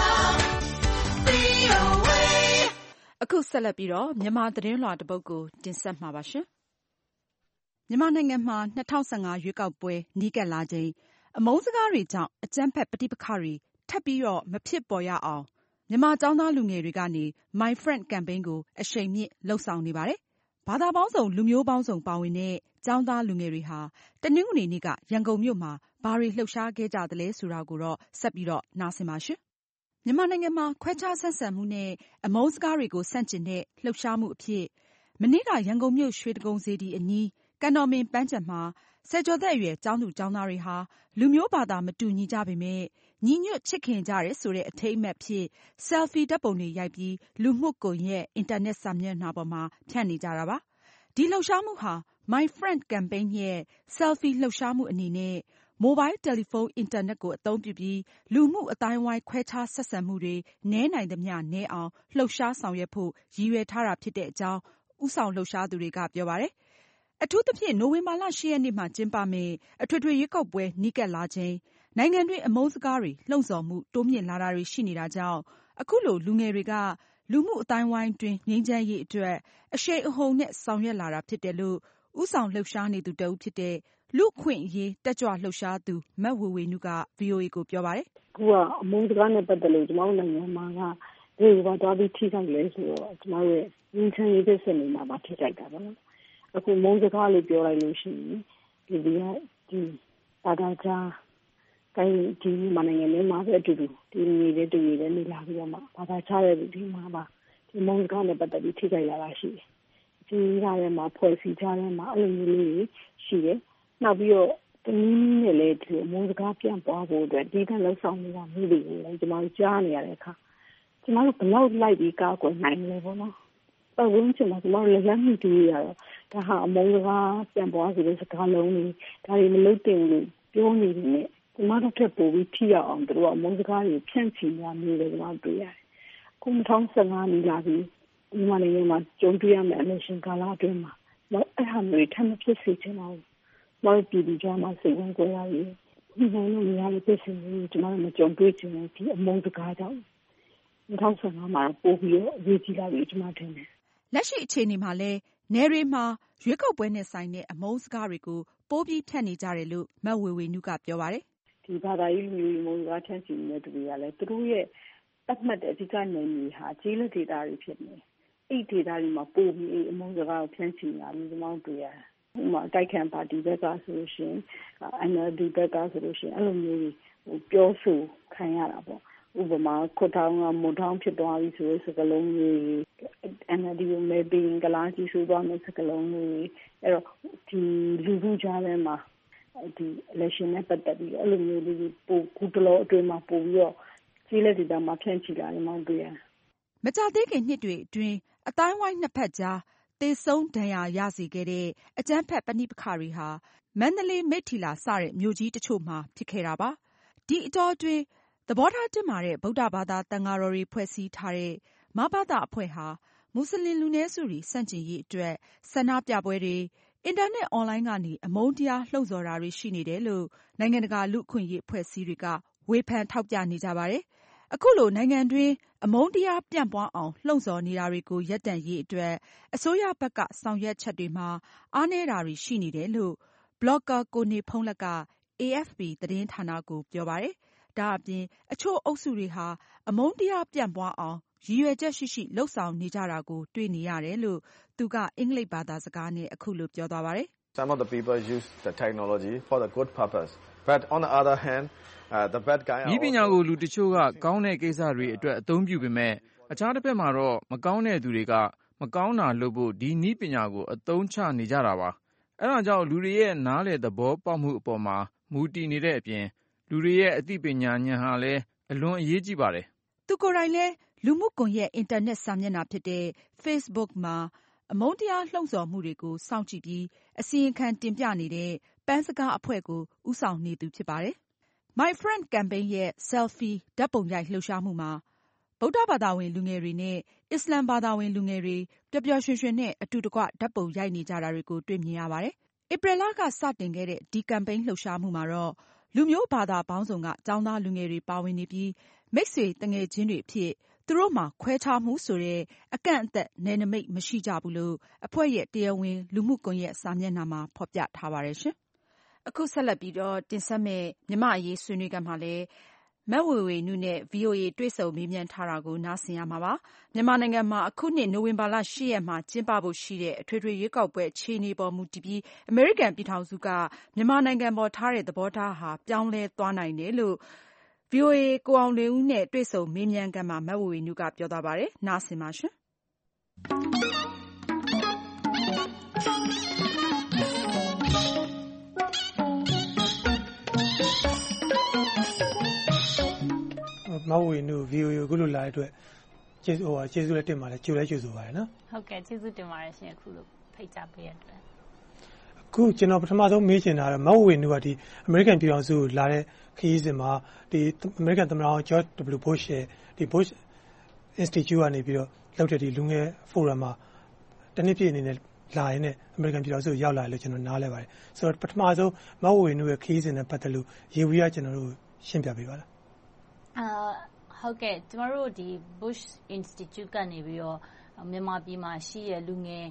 VOA. အခုဆက်လက်ပြီးမြန်မာသတင်းလွှာတပုဒ်ကိုတင်ဆက်မှာပါရှင်။ မြန်မာနိုင်ငံမှာ 2015 ရွေးကောက်ပွဲနီးကပ်လာချိန် အမုန်းစကားတွေကြောင့်အကြမ်းဖက်ပဋိပက္ခတွေထပ်ပြီးမဖြစ်ပေါ်ရအောင် မြန်မာကျောင်းသားလူငယ်တွေကနေ My Friend Campaign ကိုအရှိန်မြှင့်လုပ်ဆောင်နေပါတယ်။ ဘာသာပေါင်းစုံလူမျိုးပေါင်းစုံပါဝင်တဲ့ကျောင်းသားလူငယ်တွေဟာ တနင်္ဂနွေနေ့ကရန်ကုန်မြို့မှာဘာတွေလှုပ်ရှားခဲ့ကြသလဲဆိုတာကိုဆက်ပြီးနားဆင်ပါရှင်။ မြန်မာနိုင်ငံမှာခွဲခြားဆက်ဆံမှုနဲ့အမုန်းစကားတွေကိုဆန့်ကျင်တဲ့လှုပ်ရှားမှုအဖြစ် မနေ့ကရန်ကုန်မြို့ရွှေတိဂုံစေတီအနီး ကန်တော်မင်ပန်းခြံမှာ ဆယ်ကျော်သက်အရွယ်ကျောင်းသူကျောင်းသားတွေဟာ လူမျိုးဘာသာမတူညီကြပေမယ့် ညီညွတ်ချစ်ခင်ကြတယ်ဆိုတဲ့အထိမ်းအမှတ်အဖြစ် Selfie ဓါတ်ပုံတွေရိုက်ပြီး လူမှုကွန်ရက်အင်တာနက်စာမျက်နှာပေါ်မှာဖြန့်နေကြတာပါ။ ဒီလှုပ်ရှားမှုဟာ My Friend Campaign ရဲ့ Selfie လှုပ်ရှားမှုအနေနဲ့ မိုဘိုင်းတယ်လီဖုန်းအင်တာနက်ကိုအသုံးပြုပြီး လူမှုအသိုင်းအဝိုင်းခွဲခြားဆက်ဆံမှုတွေနည်းနိုင်သမျှနည်းအောင်လှုပ်ရှားဆောင်ရွက်ဖို့ရည်ရွယ်ထားတာဖြစ်တဲ့အကြောင်း ဦးဆောင်လှုပ်ရှားသူတွေကပြောပါတယ်။ အထူးသဖြင့် နိုဝင်ဘာလ 8 ရက်နေ့မှာကျင်းပမယ့် အထွေထွေရွေးကောက်ပွဲနီးကပ်လာချိန် နိုင်ငံတွင်းအမုန်းစကားတွေလှုံ့ဆော်မှုတိုးမြင့်လာတာတွေရှိနေတာကြောင့် အခုလိုလူငယ်တွေက လူမှုအသိုင်းအဝိုင်းတွင်းငြိမ်းချမ်းရေးအတွက် အရှိန်အဟုန်နဲ့ဆောင်ရွက်လာတာဖြစ်တယ်လို့ ဦးဆောင်လှုပ်ရှားနေသူတဦးဖြစ်တဲ့ လူ့အခွင့်အရေးတက်ကြွလှုပ်ရှားသူမဝေဝေနုက VOA ကိုပြောပါတယ်။ "အခုကအမုန်းစကားနဲ့ပတ်သက်လို့ကျမတို့နိုင်ငံမှာကဘယ်လိုသွားပြီးထိခိုက်လဲဆိုတော့ကျမတို့ရဲ့ငြိမ်းချမ်းရေးဖြစ်စဉ်တွေမှာထိခိုက်တာပေါ့နော်။အခုမုန်းစကားလို့ပြောလိုက်လို့ရှိရင်ဒီဘာသာခြားတိုင်းဒီမြန်မာနိုင်ငံထဲမှာပဲအတူတူဒီနေတဲ့တူနေလာပြီးတော့မှဘာသာခြားတဲ့ဒီမှာပါဒီမုန်းစကားနဲ့ပတ်သက်ပြီးထိခိုက်လာတာရှိတယ်။ဒီကြားထဲမှာဖွဲ့စည်းကြားထဲမှာအဲ့လိုမျိုးလေးတွေရှိတယ်။နောက်ပြီးတော့တနည်းနဲ့လည်းဒီမုန်းစကားပြန့်ပွားဖို့အတွက်ဒီကလှုပ်ဆောင်နေတာမျိုးတွေကိုလည်းကျမတို့ကြားနေရတဲ့အခါကျမတို့ဘယ်လောက်လိုက်ပြီးကာကွယ်နိုင်လဲပေါ့နော်။ပတ်ဝန်းကျင်မှာကျမတို့လက်မှုတူရတော့ဒါဟာအမုန်းစကားပြန့်ပွားစေတဲ့စကားလုံးတွေဒါတွေမလုပ်သင့်ဘူးလို့ပြောနေတယ်နဲ့ကျမတို့ထပ်ပို့ပြီးထိရောက်အောင်တို့ကအမုန်းစကားတွေဖြန့်ချီနေတာမျိုးတွေကျမတို့တွေ့ရတယ်။အခု2015နီးလာပြီးမြန်မာနိုင်ငံမှာကြုံတွေ့ရမယ့် election ကာလအတွင်းမှာအဲ့ဟာမျိုးတွေထပ်မဖြစ်စေချင်ပါဘူး။ကျမတို့ပြည်သူကြားမှာစိတ်ဝင်စားရည်ဒီလိုမျိုးများတဲ့ဖြစ်စဉ်တွေကျမတို့မကြုံတွေ့ချင်ဘူးဒီအမုန်းစကားကြောင့်2015မှာပို့ပြီးတော့အရေးကြီးလာပြီကျမထင်တယ်။လက်ရှိအခြေအနေမှာလည်းနယ်တွေမှာရွေးကောက်ပွဲနဲ့ဆိုင်တဲ့အမုန်းစကားတွေကိုပိုပြီးဖြန့်နေကြတယ်လို့မဝေဝေနုကပြောပါတယ်။ဒီဘာသာရေးလူမျိုးအမုန်းစကားဖြန့်ချီနေတဲ့သူတွေကလည်းသူတို့ရဲ့သတ်မှတ်တဲ့အဓိကနယ်မြေဟာကျေးလက်ဒေသတွေဖြစ်နေတယ်။အဲ့ဒေသတွေမှာပို့ပြီးအမုန်းစကားကိုဖြန့်ချီနေတာမျိုးကျမတို့တွေ့ရတယ်။ဥပမာတိုက်ခံပါတီဘက်ကဆိုလို့ရှိရင် NLD ဘက်ကဆိုလို့ရှိရင်အဲ့လိုမျိုးပြောဆိုခံရတာပေါ့ဥပမာခွတ်ထောင်းကမွန်ထောင်းဖြစ်သွားပြီဆိုတဲ့စကားလုံးတွေ NLD ကိုမဲပေးရင်ကလားကြီးဆိုသွားမယ့်စကားလုံးတွေအဲ့တော့ဒီလူထုကြားထဲမှာဒီ election နဲ့ပတ်သက်ပြီးအဲ့လိုမျိုးလေးပိုခုတလောအတွင်းမှာပို့ပြီးတော့ကြီးလက်ဒေသမှာဖြန့်ချီလာတယ်မှတွေ့ရတယ်။မကြသေးခင်နှစ်တွေအတွင်းအသိုင်းအဝိုင်းနှစ်ဖက်ကြားသေဆုံးဒဏ်ရာရစေခဲ့တဲ့အကြမ်းဖက်ပဋိပက္ခတွေဟာမန္တလေးမိတ္ထီလာစတဲ့မြို့ကြီးတချို့မှာဖြစ်ခဲ့တာပါ။ဒီအတောအတွင်းသဘောထားတင်းမာတဲ့ဗုဒ္ဓဘာသာသံဃာတော်တွေဖွဲ့စည်းထားတဲ့မဘသအဖွဲ့ဟာမွတ်စလင်လူနည်းစုတွေဆန့်ကျင်ရေးအတွက်ဆန္ဒပြပွဲတွေအင်တာနက်အွန်လိုင်းကနေအမုန်းတရားလှုံ့ဆော်တာတွေရှိနေတယ်လို့နိုင်ငံတကာလူ့အခွင့်အရေးအဖွဲ့အစည်းတွေကဝေဖန်ထောက်ပြနေကြပါတယ်။အခုလိုနိုင်ငံတွင်းအမုန်းတရားပြန့်ပွားအောင်လှုံ့ဆော်နေတာတွေကိုရပ်တန့်ရေးအတွက်အစိုးရဘက်ကဆောင်ရွက်ချက်တွေမှာအားနည်းတာတွေရှိနေတယ်လို့ဘလော့ဂါကိုနေဖုန်းလတ်က AFP သတင်းဌာနကိုပြောပါတယ်။ဒါအပြင်အချို့အုပ်စုတွေဟာအမုန်းတရားပြန့်ပွားအောင်ရည်ရွယ်ချက်ရှိရှိလုပ်ဆောင်နေကြတာကိုတွေ့နေရတယ်လို့သူကအင်္ဂလိပ်ဘာသာစကားနဲ့အခုလိုပြောသွားပါတယ်။ Some of the people use the technology for the good purpose, but on the other hand, the bad guy. ဤပညာကိုလူတချို့ကကောင်းတဲ့ကိစ္စတွေအတွက်အသုံးပြုပေမဲ့အခြားတစ်ဖက်မှာတော့မကောင်းတဲ့သူတွေကမကောင်းတာလုပ်ဖို့ဒီနည်းပညာကိုအသုံးချနေကြတာပါ။အဲဒါကြောင့်လူတွေရဲ့နားလည်သဘောပေါက်မှုအပေါ်မှာမူတည်နေတဲ့အပြင်လူတွေရဲ့အသိပညာဉာဏ်ဟာလည်းအလွန်အရေးကြီးပါတယ်။သူကိုယ်တိုင်လည်းလူမှုကွန်ရက်အင်တာနက်စာမျက်နှာဖြစ်တဲ့ Facebook မှာအမုန်းတရားလှုံ့ဆော်မှုတွေကိုစောင့်ကြည့်ပြီးအစီရင်ခံတင်ပြနေတဲ့ပန်းစကားအဖွဲ့ကိုဦးဆောင်နေသူဖြစ်ပါတယ်။ My Friend Campaign ရဲ့ Selfie ဓာတ်ပုံရိုက်လှုပ်ရှားမှုမှာဗုဒ္ဓဘာသာဝင်လူငယ်တွေနဲ့အစ္စလာမ်ဘာသာဝင်လူငယ်တွေပျော်ပျော်ရွှင်ရွှင်နဲ့အတူတကွဓာတ်ပုံရိုက်နေကြတာတွေကိုတွေ့မြင်ရပါတယ်။ ဧပြီလကစတင်ခဲ့တဲ့ဒီကမ်ပိန်းလှုပ်ရှားမှုမှာတော့လူမျိုးဘာသာပေါင်းစုံကကျောင်းသားလူငယ်တွေပါဝင်နေပြီးမိတ်ဆွေတငယ်ချင်းတွေအဖြစ်သူတို့မှာခွဲခြားမှုဆိုတဲ့အကန့်အသတ်နယ်နိမိတ်မရှိကြဘူးလို့အဖွဲ့ရဲ့တရားဝင်လူမှုကွန်ရက်စာမျက်နှာမှာဖော်ပြထားပါတယ်ရှင်။အခုဆက်လက်ပြီးတော့တင်ဆက်မယ့်မြန်မာ့အရေးဆွေးနွေးခန်းမှာလည်းမဝေဝေနုနဲ့ VOA တွေ့ဆုံမေးမြန်းထားတာကိုနားဆင်ရမှာပါ။မြန်မာနိုင်ငံမှာအခုနှစ်နိုဝင်ဘာလ 8 ရက်မှာကျင်းပဖို့ရှိတဲ့အထွေထွေရွေးကောက်ပွဲအခြေအနေပေါ်မူတည်ပြီးအမေရိကန်ပြည်ထောင်စုကမြန်မာနိုင်ငံပေါ်ထားတဲ့သဘောထားဟာပြောင်းလဲသွားနိုင်တယ်လို့ VOA ကိုအောင်လွင်ဦးနဲ့တွေ့ဆုံမေးမြန်းခန်းမှာမဝေဝေနုကပြောသွားပါတယ်။နားဆင်ပါရှင်။မဝေနု VOA ကိုလိုလာတဲ့အတွက်ကျေးဇူးလည်းတင်ပါတယ်ကြိုလည်းကြိုဆိုပါတယ်နော်ဟုတ်ကဲ့ကျေးဇူးတင်ပါတယ်ရှင်အခုလိုဖိတ်ကြားပေးရတဲ့အခုကျွန်တော်ပထမဆုံးမေးချင်တာကတော့မဝေနုကဒီအမေရိကန်ပြည်ထောင်စုကိုလာတဲ့ခရီးစဉ်မှာဒီအမေရိကန်သမ္မတဟောင်း George W. Bush ရဲ့ဒီ Bush Institute ကနေပြီးတော့လုပ်တဲ့ဒီလူငယ်ဖိုရမ်မှာတနည်းပြည့်အနေနဲ့လာရင်နဲ့အမေရိကန်ပြည်ထောင်စုကိုရောက်လာတယ်လို့ကျွန်တော်နားလဲပါတယ်ဆိုတော့ပထမဆုံးမဝေနုရဲ့ခရီးစဉ်နဲ့ပတ်သက်လို့ရေဝီကကျွန်တော်တို့ရှင်းပြပေးပါလားဟုတ်ကဲ့ကျမတို့ဒီ Bush Institute ကနေပြီးတော့မြန်မာပြည်မှာရှိတဲ့လူငယ်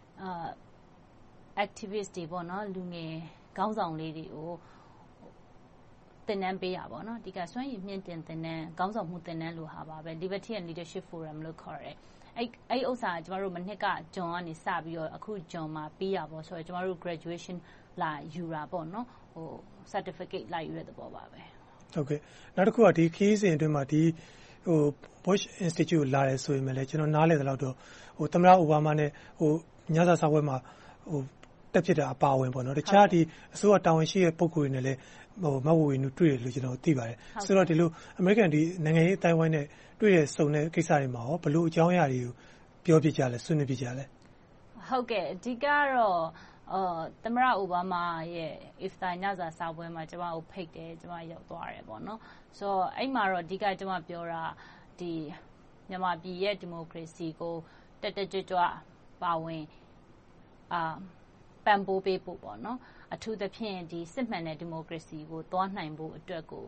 activist တွေပေါ့နော်လူငယ်ခေါင်းဆောင်လေးတွေကိုသင်တန်းပေးရပါတော့ဒီကစွမ်းရည်မြင့်တင်သင်တန်းခေါင်းဆောင်မှုသင်တန်းလိုဟာပါပဲ Liberty and Leadership Forum လို့ခေါ်တယ်အဲ့ဥစ္စာကျမတို့မနှစ်ကဂျွန်ကနေစပြီးတော့အခုဂျွန်မှာပေးရပါဆိုတော့ကျမတို့ graduation လာယူတာပေါ့နော်certificate လာယူတဲ့သဘောပါပဲဟုတ်ကဲ့နောက်တစ်ခုကဒီခီးစဉ်အတွင်းမှာဒီBush Institute လာတယ်ဆိုရင်လည်းကျွန်တော်နားလည်သလောက်တော့သမ္မတအိုဘားမားနဲ့ညစာစားပွဲမှာတက်ဖြစ်တာအပါဝင်ပေါ့နော်တခြားဒီအစိုးရတာဝန်ရှိတဲ့ပုံကိုယ်တွေနဲ့လည်းမဝေဝေနုတွေ့တယ်လို့ကျွန်တော်သိပါတယ်ဆိုတော့ဒီလိုအမေရိကန်ဒီနိုင်ငံရေးအတိုင်းဝိုင်းနဲ့တွေ့ရစုံတဲ့ကိစ္စတွေမှာရောဘယ်လိုအကြောင်းအရာတွေကိုပြောပြကြလဲဆွေးနွေးပြကြလဲဟုတ်ကဲ့အဓိကတော့သမ္မတအိုဘားမားရဲ့ iftar ညစာစားပွဲမှာကျွန်မကိုဖိတ်တယ်ကျွန်မရောက်သွားတယ်ပေါ့နော်ဆိုတော့အဲ့မှာတော့အဓိကကျွန်မပြောတာဒီမြန်မာပြည်ရဲ့ဒီမိုကရေစီကိုတက်တက်ကြွကြွပါဝင်ပံ့ပိုးပေးဖို့ပေါ့နော်အထူးသဖြင့်ဒီစစ်မှန်တဲ့ဒီမိုကရေစီကိုတွားနိုင်ဖို့အတွက်ကို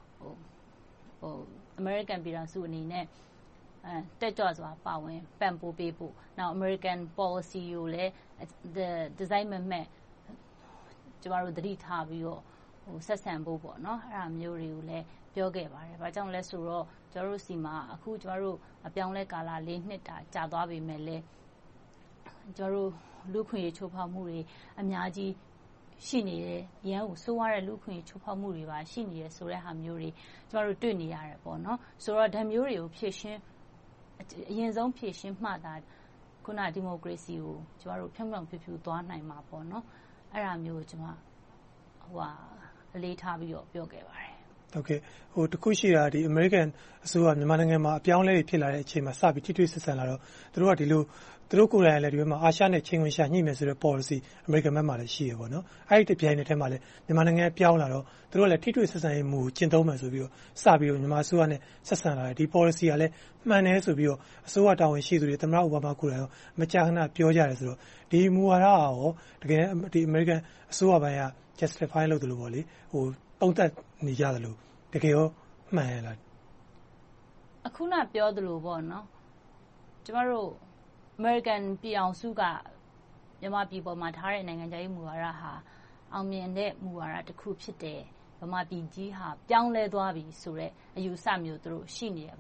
American ပြည်ထောင်စုအနေနဲ့တက်ကြွစွာပါဝင်ပံ့ပိုးပေးဖို့နောက် American policy ကိုလည်း design မဲ့ကျမတို့သတိထားပြီးတော့ဆက်ဆံဖို့ပေါ့နော်အဲ့ဒါမျိုးတွေကိုလည်းပြောခဲ့ပါတယ်။ဘာကြောင့်လဲဆိုတော့ကျမတို့စီမှာအခုကျမတို့အပြောင်းလဲကာလ၄နှစ်တာကြာသွားပြီမဲ့လေကျမတို့လူခွင့်ရေးချိုးဖောက်မှုတွေအများကြီးရှိနေတယ်။ရန်ကိုစိုးရတဲ့လူခွင့်ရေးချိုးဖောက်မှုတွေပါရှိနေတယ်ဆိုတဲ့ဟာမျိုးတွေကျမတို့တွေ့နေရတယ်ပေါ့နော်။ဆိုတော့ဓာတ်မျိုးတွေကိုဖြည့်ရှင်းအရင်ဆုံးဖြည့်ရှင်းမှသာခုနဒီမိုကရေစီကိုကျမတို့ဖြောင်းဖြောင်းဖြူဖြူသွားနိုင်မှာပေါ့နော်။အဲ့ဒါမျိုးကိုကျမအလေးထားပြီးတော့ပြောခဲ့ပါတယ်ဟုတ်ကဲ့တခုရှိတာဒီ American အစိုးရမြန်မာနိုင်ငံမှာအပြောင်းလဲဖြစ်လာတဲ့အချိန်မှာစပြီးထိတွေ့ဆက်ဆံလာတော့သူတို့ကဒီလိုသူတို့ကိုယ်တိုင်လည်းဒီဘက်မှာအာရှနဲ့ချင်းဝင်ရှာညှိမယ်ဆိုတဲ့ policy American ဘက်မှာလည်းရှိရပေါ့နော်အဲ့ဒီတပြိုင်နက်တည်းမှာလည်းမြန်မာနိုင်ငံပြောင်းလာတော့သူတို့ကလည်းထိတွေ့ဆက်ဆံရေးမူကျင့်သုံးမယ်ဆိုပြီးတော့စပြီးတော့မြန်မာအစိုးရနဲ့ဆက်ဆံလာတယ်ဒီ policy ကလည်းမှန်တယ်ဆိုပြီးတော့အစိုးရတာဝန်ရှိသူတွေသမ္မတအိုဘားမားကိုယ်တိုင်မကြာခဏပြောကြတယ်ဆိုတော့ဒီမူဝါဒရောတကယ်ဒီ American အစိုးရပိုင်းက justify လုပ်တယ်လို့ပေါ့လေပုံသက်နေကြတယ်လို့တကယ်ရောမှန်ရလားအခုနပြောသလိုပေါ့နော်ကျမတို့ American ပြည်အောင်စုကမြန်မာပြည်ပေါ်မှာထားတဲ့နိုင်ငံခြားရေးမူဝါဒဟာအောင်မြင်တဲ့မူဝါဒတစ်ခုဖြစ်တယ်ဗမာပြည်ကြီးဟာပြောင်းလဲသွားပြီဆိုတော့အယူဆမျိုးသူတို့ရှိနေတယ်ပေါ့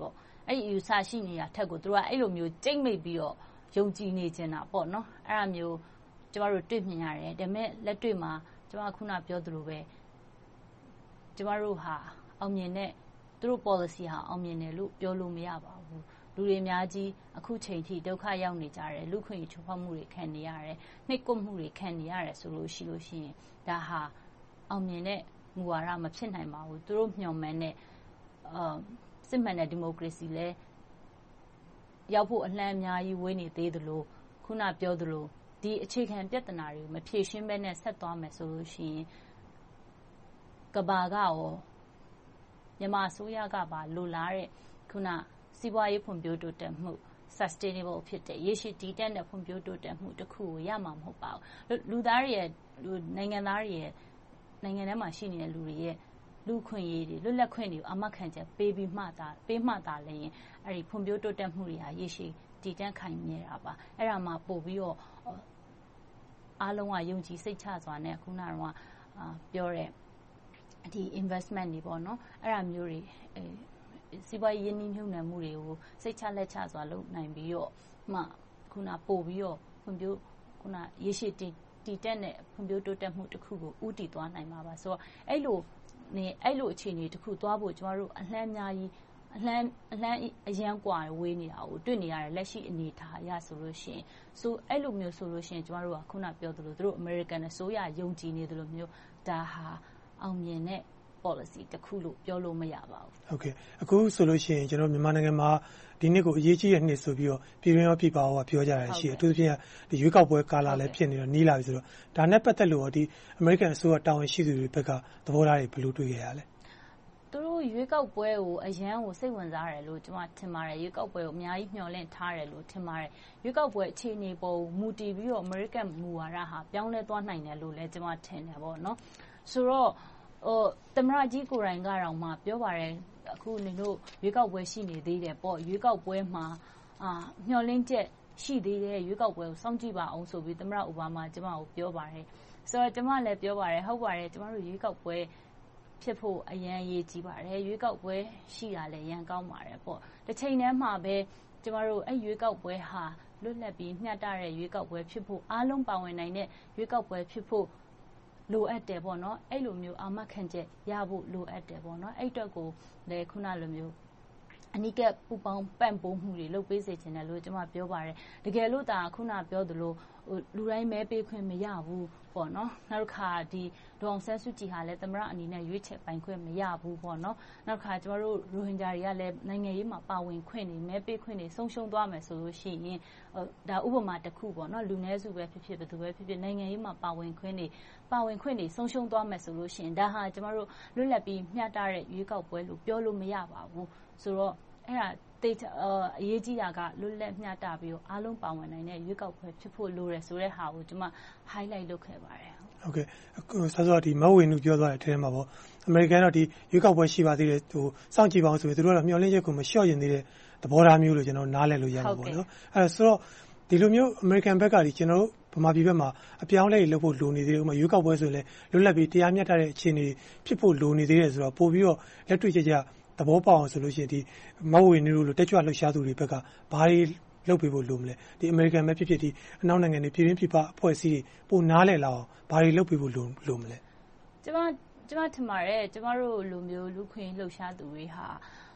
အဲ့ဒီယူဆရှိနေတာထက်ကိုသူတို့ကအဲ့လိုမျိုးကြိတ်မိတ်ပြီးတော့ယုံကြည်နေချင်တာပေါ့နော်အဲ့ဒါမျိုးကျမတို့တွေ့မြင်ရတယ်ဒါပေမဲ့လက်တွေ့မှာကျမခုနပြောသလိုပဲကျမတို့ဟာအောင်မြင်တဲ့သူတို့ policy ဟာအောင်မြင်တယ်လို့ပြောလို့မရပါဘူးလူတွေအများကြီးအခုချိန်ထိဒုက္ခရောက်နေကြတယ်လူခွင့်ချိုးဖောက်မှုတွေခံနေရတယ်နှိပ်ကွပ်မှုတွေခံနေရတယ်ဆိုလို့ရှိရင်ဒါဟာအောင်မြင်တဲ့မူဝါဒမဖြစ်နိုင်ပါဘူးသူတို့မျှော်မှန်းတဲ့စစ်မှန်တဲ့ဒီမိုကရေစီလဲရောက်ဖို့အလှမ်းအများကြီးဝေးနေသေးသလိုခုနပြောသလိုဒီအခြေခံပြဿနာတွေကိုမဖြေရှင်းဘဲနဲ့ဆက်သွားမယ်ဆိုလို့ရှိရင်ကဘာကရောမြန်မာအစိုးရကပါလိုလားတဲ့ခုနစီးပွားရေးဖွံ့ဖြိုးတိုးတက်မှု sustainable ဖြစ်တဲ့ရေရှည်တည်တံ့တဲ့ဖွံ့ဖြိုးတိုးတက်မှုတစ်ခုကိုရမှာမဟုတ်ပါဘူးလူသားတွေရဲ့နိုင်ငံသားတွေရဲ့နိုင်ငံထဲမှာရှိနေတဲ့လူတွေရဲ့လူခွင့်ရေးတွေလွတ်လပ်ခွင့်တွေကိုအမှတ်ခံချက်ပေးပြီးမှသာလည်းအဲ့ဒီဖွံ့ဖြိုးတိုးတက်မှုတွေဟာရေရှည်တည်တံ့ခိုင်မြဲတာပါအဲ့ဒါမှပို့ပြီးတော့အားလုံးကယုံကြည်စိတ်ချစွာနဲ့ခုနကပြောတဲ့ဒီ investment တွေပေါ့နော်အဲ့ဒါမျိုးတွေစီးပွားရေးရင်းနှီးမြှုပ်နှံမှုတွေကိုစိတ်ချလက်ချစွာလုပ်နိုင်ပြီးတော့မှခုနပို့ပြီးတော့ဖွံ့ဖြိုးခုနရေရှည်တည်တံ့တဲ့ဖွံ့ဖြိုးတိုးတက်မှုတစ်ခုကိုဥတည်သွားနိုင်မှာပါဆိုတော့အဲ့လိုအခြေအနေတစ်ခုသွားဖို့ကျမတို့အလှမ်းအများကြီးအလှမ်းအရန်กว่าဝေးနေတာကိုတွေ့နေရတယ်လက်ရှိအနေအထားအရဆိုလို့ရှိရင်ဆိုအဲ့လိုမျိုးဆိုလို့ရှိရင်ကျမတို့ကခုနပြောသလိုသူတို့ American အစိုးရယုံကြည်နေသလိုမျိုးဒါဟာအောင်မြင်တဲ့ policy တစ်ခုလို့ပြောလို့မရပါဘူးဟုတ်ကဲ့အခုဆိုလို့ရှိရင်ကျွန်တော်မြန်မာနိုင်ငံမှာဒီနှစ်ကိုအရေးကြီးတဲ့နှစ်ဆိုပြီးတော့ပြည်တွင်းရောပြည်ပရောပြောကြရရှိတယ်အထူးသဖြင့်ဒီရွေးကောက်ပွဲကာလလည်းဖြစ်နေတော့နီးလာပြီဆိုတော့ဒါနဲ့ပတ်သက်လို့ဒီ American အစိုးရတာဝန်ရှိသူတွေဘက်ကသဘောထားတွေဘယ်လိုတွေ့ကြရလဲသူတို့ရွေးကောက်ပွဲကိုအရန်ကိုစိတ်ဝင်စားတယ်လို့ကျွန်မထင်ပါတယ်ရွေးကောက်ပွဲကိုအများကြီးမျှော်လင့်ထားတယ်လို့ထင်ပါတယ်ရွေးကောက်ပွဲအခြေအနေပေါ်မူတည်ပြီးတော့ American မူဝါဒဟာပြောင်းလဲသွားနိုင်တယ်လို့လည်းကျွန်မထင်တယ်ပေါ့နော်ဆိုတော့သမရကြီးကိုယ်တိုင်ကတော့မှပြောပါတယ်အခုနေတို့ရွေးကောက်ပွဲရှိနေသေးတယ်ပေါ့ရွေးကောက်ပွဲမှာမျှော်လင့်ချက်ရှိသေးတယ်ရွေးကောက်ပွဲကိုစောင့်ကြည့်ပါအောင်ဆိုပြီးသမရအိုဘားမားကျွန်မကိုပြောပါတယ်ဆိုတော့ကျွန်မလည်းပြောပါတယ်ဟုတ်ပါတယ်ကျွန်တော်တို့ရွေးကောက်ပွဲဖြစ်ဖို့အရန်ရေးကြည့်ပါတယ်ရွေးကောက်ပွဲရှိတာလည်းရန်ကောင်းပါတယ်ပေါ့တစ်ချိန်တည်းမှာပဲကျမတို့အဲ့ရွေးကောက်ပွဲဟာလွတ်လပ်ပြီးမျှတတဲ့ရွေးကောက်ပွဲဖြစ်ဖို့အားလုံးပါဝင်နိုင်တဲ့ရွေးကောက်ပွဲဖြစ်ဖို့လိုအပ်တယ်ပေါ့နော်အဲ့လိုမျိုးအာမခံချက်ရဖို့လိုအပ်တယ်ပေါ့နော်အဲ့အတွက်ကိုလည်းခုနလိုမျိုးအနိကပူပေါင်းပံ့ပိုးမှုတွေလုပ်ပေးစေချင်တယ်လို့ကျွန်မပြောပါတယ်တကယ်လို့ဒါခုနပြောသလိုလူတိုင်းမဲပေးခွင့်မရဘူးပေါ့နော်နောက်တစ်ခါဒီဒေါအောင်ဆန်းစုကြည်ဟာလည်းသမရအနေနဲ့ရွေးချယ်ပိုင်ခွင့်မရဘူးပေါ့နော်နောက်တစ်ခါကျမတို့ရိုဟင်ဂျာတွေကလည်းနိုင်ငံရေးမှာပါဝင်ခွင့်တွေမဲပေးခွင့်တွေဆုံးရှုံးသွားမယ်ဆိုလို့ရှိရင်ဒါဥပမာတစ်ခုပေါ့နော်လူနည်းစုပဲဖြစ်ဖြစ်ဘယ်သူပဲဖြစ်ဖြစ်နိုင်ငံရေးမှာပါဝင်ခွင့်တွေဆုံးရှုံးသွားမယ်ဆိုလို့ရှိရင်ဒါဟာကျမတို့လွတ်လပ်ပြီးမျှတတဲ့ရွေးကောက်ပွဲလို့ပြောလို့မရပါဘူးဆိုတော့အဲ့ဒါအရေးကြီးတာကလွတ်လပ်မျှတပြီးတော့အားလုံးပါဝင်နိုင်တဲ့ရွေးကောက်ပွဲဖြစ်ဖို့လိုတယ်ဆိုတဲ့ဟာကိုကျွန်မ highlight လုပ်ခဲ့ပါတယ်ဟုတ်ကဲ့ဆောစောဒီမဝေနုပြောသွားတဲ့အထဲမှာပေါ့အမေရိကန်တော့ဒီရွေးကောက်ပွဲရှိပါသေးတယ်ဟိုစောင့်ကြည့်ပါအောင်ဆိုပြီးသူတို့ကတော့မျှော်လင့်ချက်ကိုမလျှော့ရင်သေးတဲ့သဘောထားမျိုးလို့ကျွန်တော်နားလည်လို့ရမှာပေါ့နော်အဲဆိုတော့ဒီလိုမျိုးအမေရိကန်ဘက်ကဒီကျွန်တော်တို့ဗမာပြည်ဘက်မှာအပြောင်းလဲလုပ်ဖို့လိုနေသေးတယ်ဥပမာရွေးကောက်ပွဲဆိုရင်လည်းလွတ်လပ်ပြီးတရားမျှတတဲ့အခြေအနေဖြစ်ဖို့လိုနေသေးတယ်ဆိုတော့ပို့ပြီးတော့လက်တွေ့ကြသဘောပေါက်အောင်ဆိုလို့ရှိရင်ဒီမဝေနုလို့တက်ကြွလှုပ်ရှားသူတွေဘက်ကဘာတွေလုပ်ပေးဖို့လိုမလဲဒီအမေရိကန်ပဲဖြစ်ဖြစ်ဒီအနောက်နိုင်ငံတွေပြည်တွင်းပြည်ပအဖွဲ့အစည်းတွေပိုနားလည်လာအောင်ဘာတွေလုပ်ပေးဖို့လိုမလဲကျွန်မထင်ပါတယ်ကျွန်မတို့လူမျိုးလူခွင့်လှုပ်ရှားသူတွေဟာ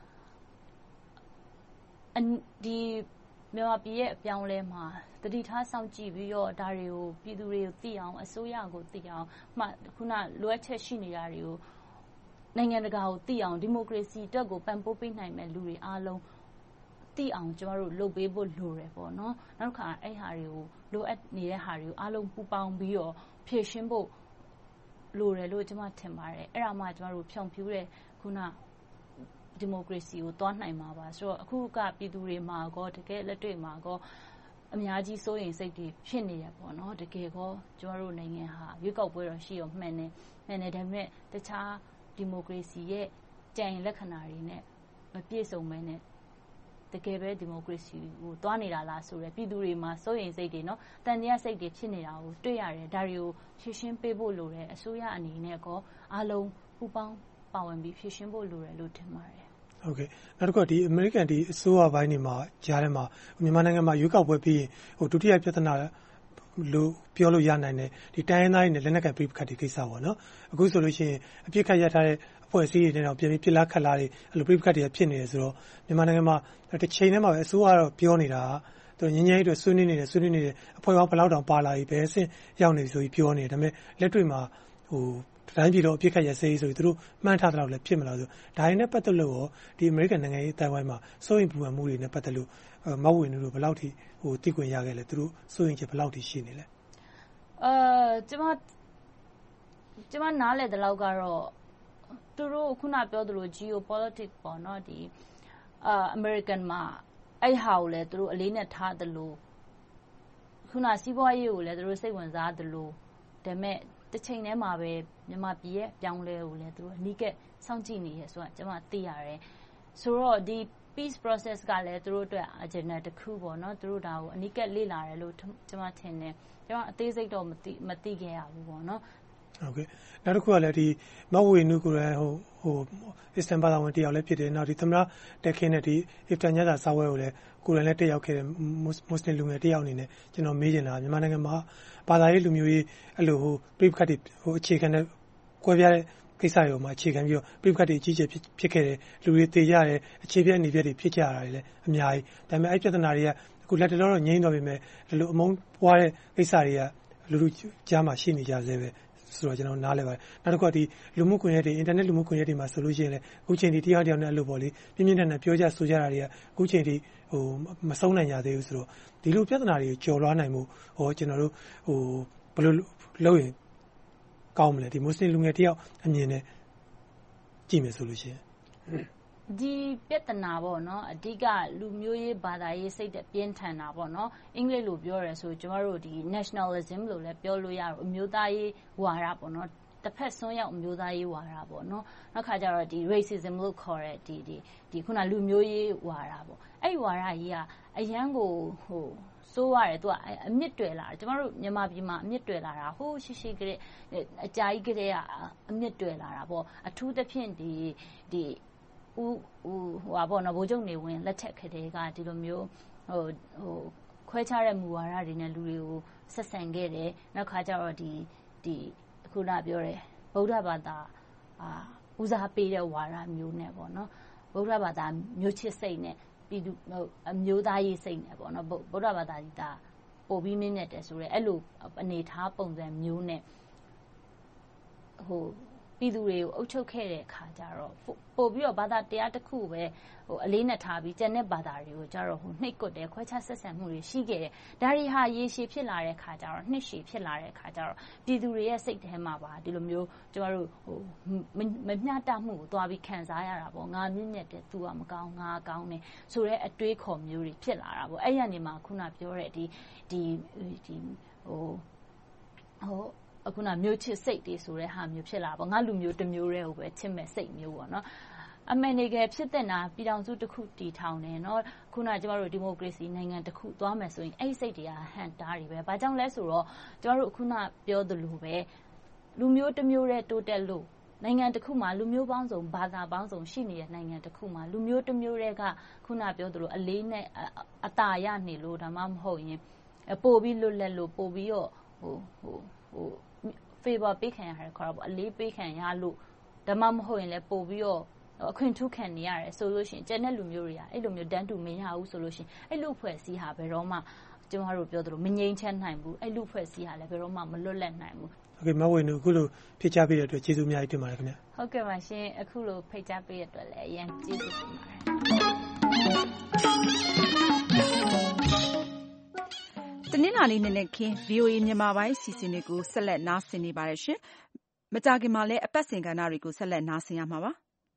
ဒီမြန်မာပြည်ရဲ့အပြောင်းလဲမှာတတိထားစောင့်ကြည့်ပြီးတော့ဒါတွေကိုပြည်သူတွေကိုသိအောင်အစိုးရကိုသိအောင်မှခုနလိုအပ်ချက်ရှိနေတာတွေကိုနိုင်ငံတကာကိုသိအောင်ဒီမိုကရေစီအတွက်ကိုပံ့ပိုးပေးနိုင်မဲ့လူတွေအားလုံးသိအောင်ကျမတို့လုပ်ပေးဖို့လိုတယ်ပေါ့နော်နောက်တစ်ခါအဲ့ဟာတွေကိုလိုအပ်နေတဲ့ဟာတွေကိုအားလုံးပူးပေါင်းပြီးတော့ဖြည့်ရှင်းဖို့လိုတယ်လို့ကျမထင်ပါတယ်အဲ့ဒါမှကျမတို့ဖြောင့်ဖြူးတဲ့ခုနဒီမိုကရေစီကိုတွားနိုင်မှာပါဆိုတော့အခုကပြည်သူတွေမှာကောတကယ်လက်တွေ့မှာကောအများကြီးစိုးရိမ်စိတ်တွေဖြစ်နေရပေါ့နော်တကယ်ကောကျမတို့နိုင်ငံဟာရွေးကောက်ပွဲတော့ရှိရောမှန်တယ်ဒါပေမဲ့တခြားဒီမိုကရေစီရဲ့ကြံလက္ခဏာတွေနဲ့မပြည့်စုံမဲနဲ့တကယ်ပဲဒီမိုကရေစီကိုတွားနေတာလားဆိုရယ်ပြည်သူတွေမှာစိုးရိမ်စိတ်တွေနော်တန်တရားစိတ်တွေဖြစ်နေတာကိုတွေ့ရတယ်ဒါတွေကိုဖြည့်ရှင်းပေးဖို့လိုတယ်အစိုးရအနေနဲ့ကောအားလုံးပူးပေါင်းပါဝင်ပြီးဖြည့်ရှင်းဖို့လိုတယ်လို့ထင်ပါတယ်ဟုတ်ကဲ့နောက်တစ်ခုကဒီအမေရိကန်ဒီအစိုးရပိုင်းတွေမှာကြားထဲမှာမြန်မာနိုင်ငံမှာရွေးကောက်ပွဲပြီးရင်ဒုတိယပြဿနာလို့ပြောလို့ရနိုင်တယ်ဒီတိုင်းရင်းသားတွေနဲ့လက်နက်ကိုင်ပြစ်ခတ်တွေကိစ္စပေါ့နော်အခုဆိုလို့ရှိရင်အပြစ်ခတ်ရထားတဲ့အဖွဲ့အစည်းတွေနဲ့တော့ပြင်ပြီးပြစ်လားခတ်လားတွေအဲ့လိုပြစ်ခတ်တွေဖြစ်နေတယ်ဆိုတော့မြန်မာနိုင်ငံမှာတစ်ချိန်တည်းမှာပဲအစိုးရကတော့ပြောနေတာသူငင်းငယ်အတွက်ဆွေးနွေးနေတယ်အဖွဲ့ပေါင်းဘယ်လောက်တောင်ပါလာပြီပဲအဆင့်ရောက်နေပြီဆိုပြီးပြောနေတယ်ဒါပေမဲ့လက်တွေ့မှာတိုင်းပြည်တော့အပြစ်ခတ်ရစေးဆိုပြီးသူတို့မှန်းထားတဲ့လောက်လည်းဖြစ်မလားဆိုဒါတွေနဲ့ပတ်သက်လို့ဒီအမေရိကန်နိုင်ငံရေးအတိုင်းဝိုင်းမှာစိုးရိမ်ပူပန်မှုတွေနဲ့ပတ်သက်လို့မဝဝင်တို့ဘယ်လောက်ထိသိခွင့်ရခဲ့လဲသူတို့စိုးရိမ်ချက်ဘယ်လောက်ထိရှိနေလဲကျွန်မနားလည်တဲ့လောက်ကတော့သူတို့ခုနပြောသလို geopolitics ပေါ့နော်ဒီAmerican မှာအဲ့ဟာကိုလည်းသူတို့အလေးနဲ့ထားသလိုခုနစီးပွားရေးကိုလည်းသူတို့စိတ်ဝင်စားသလိုဒါပေမဲ့တစ်ချိန်တည်းမှာပဲမြန်မာပြည်ရဲ့ပြောင်းလဲကိုလည်းသူတို့အနီးကပ်စောင့်ကြည့်နေရဆိုတော့ကျွန်မသိရတယ်ဆိုတော့ဒီ peace process ကလည်းသူတို့အတွက် agenda တစ်ခုပေါ့နော်သူတို့ဒါကိုအနီးကပ်လေ့လာတယ်လို့ကျွန်မထင်တယ်ကျွန်မအသေးစိတ်တော့မသိခဲ့ရဘူးပေါ့နော်ဟုတ်ကဲ့နောက်တစ်ခုကလည်းဒီမဝေနုကိုလည်းအစ္စတန်ဘာသာဝင်တယောက်လည်းဖြစ်တယ်နောက်ဒီသမ္မတတက်ခင်းနဲ့ဒီအစ်တန်ညတာစာဝဲကိုလည်းကိုယ်တိုင်လည်းတက်ရောက်ခဲ့တဲ့မွတ်စလင်လူငယ်တယောက်အနေနဲ့ကျွန်တော်မေးချင်တာမြန်မာနိုင်ငံမှာဘာသာရေးလူမျိုးရေးအဲ့လိုပြိပခတ်တွေအခြေခံတဲ့ကွဲပြားတဲ့ကိစ္စတွေမှာအခြေခံပြီးတော့ပြိပခတ်တွေအကြီးကျယ်ဖြစ်ခဲ့တယ်လူတွေတေကြတယ်အခြေပြက်အနေပြက်တွေဖြစ်ကြတာတွေလည်းအများကြီးဒါပေမဲ့အဲ့ပြဿနာတွေကအခုလက်တလောတော့ငြိမ်းတော့ပြီမဲ့ဒီလိုအမုန်းပွားတဲ့ကိစ္စတွေကလူကြားမှာရှိနေကြသေးပဲဆိုတော့ကျွန်တော်နားလဲပါတယ်နောက်တစ်ခုကဒီလူမှုကွန်ရက်တွေအင်တာနက်လူမှုကွန်ရက်တွေမှာဆိုလို့ရှိရင်လည်းအခုချိန်ဒီတရားနဲ့အဲ့လိုပေါ့လေပြင်းပြင်းထန်ထန်ပြောကြဆိုကြတာတွေကအခုချိန်ဒီမဆုံးနိုင်ကြသေးဘူးဆိုတော့ဒီလိုပြဿနာတွေကျော်လွှားနိုင်မှုကျွန်တော်တို့ဘယ်လိုလုပ်ရင်ကောင်းမလဲဒီမွတ်စလင်လူငယ်တယောက်အမြင်နဲ့ကြည့်မယ်ဆိုလို့ရှိရင်ဒီပြဿနာပေါ့နော်အဓိကလူမျိုးရေးဘာသာရေးစိတ်ပြင်းထန်တာပေါ့နော်အင်္ဂလိပ်လိုပြောရဲဆိုကျမတို့ဒီ nationalism လို့လည်းပြောလို့ရတော့အမျိုးသားရေးဝါဒပေါ့နော်တစ်ဖက်ဆွမ်းရောက်အမျိုးသားရေးဝါဒပေါ့နော်နောက်ခါကျတော့ဒီ racism လို့ခေါ်တဲ့ဒီခုနလူမျိုးရေးဝါဒပေါ့အဲ့ဒီဝါဒကြီးကအရန်ကိုစိုးရတယ်သူကအမြင့်တွယ်လာတယ်ကျမတို့မြန်မာပြည်မှာအမြင့်တွယ်လာတာဟိုးရှိကလေးအကြာကြီးကလေးကအမြင့်တွယ်လာတာပေါ့အထူးသဖြင့်ဒီဟာပေါ့နော်ဗိုလ်ချုပ်နေဝင်လက်ထက်ခတဲ့ကဒီလိုမျိုးခွဲခြားတဲ့မူဝါဒတွေနဲ့လူတွေကိုဆက်ဆံခဲ့တယ်နောက်ခါကျတော့ဒီအခုနပြောတဲ့ဗုဒ္ဓဘာသာဦးစားပေးတဲ့ဝါဒမျိုးနဲ့ပေါ့နော်ဗုဒ္ဓဘာသာမျိုးချစ်စိတ်နဲ့ပြည်သူအမျိုးသားရေးစိတ်နဲ့ပေါ့နော်ဗုဒ္ဓဘာသာကြီးဒါပို့ပြီးမြင့်တဲ့ဆိုရဲအဲ့လိုအနေထားပုံစံမျိုးနဲ့ပြည်သူတွေကိုအုပ်ချုပ်ခဲ့တဲ့အခါကျတော့ပို့ပြီးတော့ဘာသာတရားတစ်ခုပဲအလေးနဲ့ထားပြီးကျန်တဲ့ဘာသာတွေကိုကျတော့နှိပ်ကွပ်တယ်ခွဲခြားဆက်ဆံမှုတွေရှိခဲ့တယ်ဒါတွေဟာရေရှည်ဖြစ်လာတဲ့အခါကျတော့နှစ်ရှည်ဖြစ်လာတဲ့အခါကျတော့ပြည်သူတွေရဲ့စိတ်ထဲမှာပါဒီလိုမျိုးကျမတို့မမျှတမှုကိုသွားပြီးခံစားရတာပေါ့ငါမြင့်မြတ်တယ်သူကမကောင်းငါကောင်းတယ်ဆိုတဲ့အတွေးခေါ်မျိုးတွေဖြစ်လာတာပေါ့အဲ့ရနေမှာခုနပြောတဲ့အခုနမျိုးချစ်စိတ်တွေဆိုတဲ့ဟာမျိုးဖြစ်လာပေါ့ငါလူမျိုးတစ်မျိုးတည်းကိုပဲချစ်မဲ့စိတ်မျိုးပေါ့နော်အမေရိကန်ဖြစ်တဲ့နာပြည်ထောင်စုတစ်ခုတည်ထောင်တယ်နော်ခုနကျမတို့ဒီမိုကရေစီနိုင်ငံတစ်ခုသွားမယ်ဆိုရင်အဲ့ဒီစိတ်တွေကဟန်တားတွေပဲဘာကြောင့်လဲဆိုတော့ကျမတို့ခုနပြောသလိုပဲလူမျိုးတစ်မျိုးတည်းတိုးတက်လို့နိုင်ငံတစ်ခုမှာလူမျိုးပေါင်းစုံဘာသာပေါင်းစုံရှိနေတဲ့နိုင်ငံတစ်ခုမှာလူမျိုးတစ်မျိုးတည်းကခုနပြောသလိုအလေးနဲ့အတာရနေလို့ဒါမှမဟုတ်ရင်ပို့ပြီးလွတ်လပ်လို့ပို့ပြီးတော့favor ပေးခံရတယ်ခေါ်တာပေါ့အလေးပေးခံရလို့ဒါမှမဟုတ်ရင်လည်းပို့ပြီးတော့အခွင့်ထူးခံနေရတယ်ဆိုလို့ရှိရင်ကျန်တဲ့လူမျိုးတွေကအဲ့လိုမျိုးတန်းတူမရဘူးဆိုလို့ရှိရင်အဲ့လူဖွဲ့စည်းဟာဘယ်တော့မှကျမတို့ပြောသလိုမငြိမ်းချမ်းနိုင်ဘူးအဲ့လူဖွဲ့စည်းဟာလည်းဘယ်တော့မှမလွတ်လပ်နိုင်ဘူးဟုတ်ကဲ့မဝေနုအခုလိုဖိတ်ကြားပေးတဲ့အတွက်ကျေးဇူးအများကြီးတင်ပါတယ်ခင်ဗျဟုတ်ကဲ့ပါရှင်အခုလိုဖိတ်ကြားပေးတဲ့အတွက်လည်းအရင်ကျေးဇူးတင်ပါတယ်တနင်္လာနေ့နေ့ခင်း VOA မြန်မာပိုင်းစီစဉ်တွေကိုဆက်လက်နားဆင်နေပါတယ်ရှင်မကြခင်မှာလည်းအပတ်စဉ်ကဏ္ဍတွေကိုဆက်လက်နားဆင်ရမှာပါ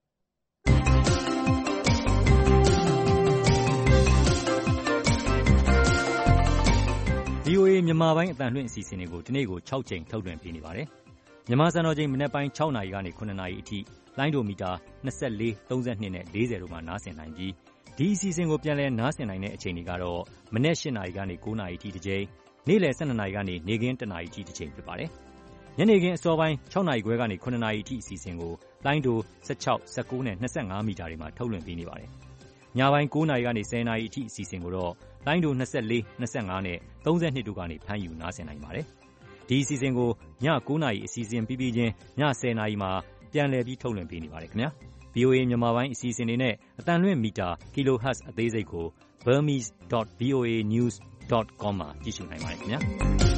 VOA မြန်မာပိုင်းအသံလွှင့်အစီအစဉ်တွေကိုဒီနေ့ကို6ကြိမ်ထုတ်လွှင့်ပေးနေပါတယ်။မြန်မာစံတော်ချိန်မနက်ပိုင်း6နာရီကနေ9နာရီအထိလိုင်းဒိုမီတာ24 32နဲ့40တို့မှာနားဆင်နိုင်ပြီးဒီအစီအစဉ်ကိုပြန်လည်နားဆင်နိုင်တဲ့အချိန်တွေကတော့မနက်8နာရီကနေ9နာရီအထိတစ်ကြိမ်နေ့လယ်12နာရီကနေနေ့ခင်း1နာရီအထိတစ်ကြိမ်ဖြစ်ပါတယ်။ညနေခင်းအစောပိုင်း6နာရီခွဲကနေ9နာရီအထိအစီအစဉ်ကိုလိုင်းတို16 19နဲ့25မီတာတွေမှာထုတ်လွှင့်ပေးနေပါတယ်။ညပိုင်း9နာရီကနေ10နာရီအထိအစီအစဉ်ကိုတော့လိုင်းတို24 25နဲ့32တို့ကနေဖမ်းယူနားဆင်နိုင်ပါတယ်။ဒီအစီအစဉ်ကိုည9နာရီအစီအစဉ်ပြီးပြီးချင်းည10နာရီမှာပြန်လည်ပြီးထုတ်လွှင့်ပေးနေပါတယ်ခင်ဗျာ။ VOA မြန်မာပိုင်းအစီအစဉ်တွေနဲ့အတန်လွှင့်မီတာ kilohertz အသေးစိတ်ကို burmese.voanews.com မှာကြည့်ရှုနိုင်ပါတယ်ခင်ဗျာ။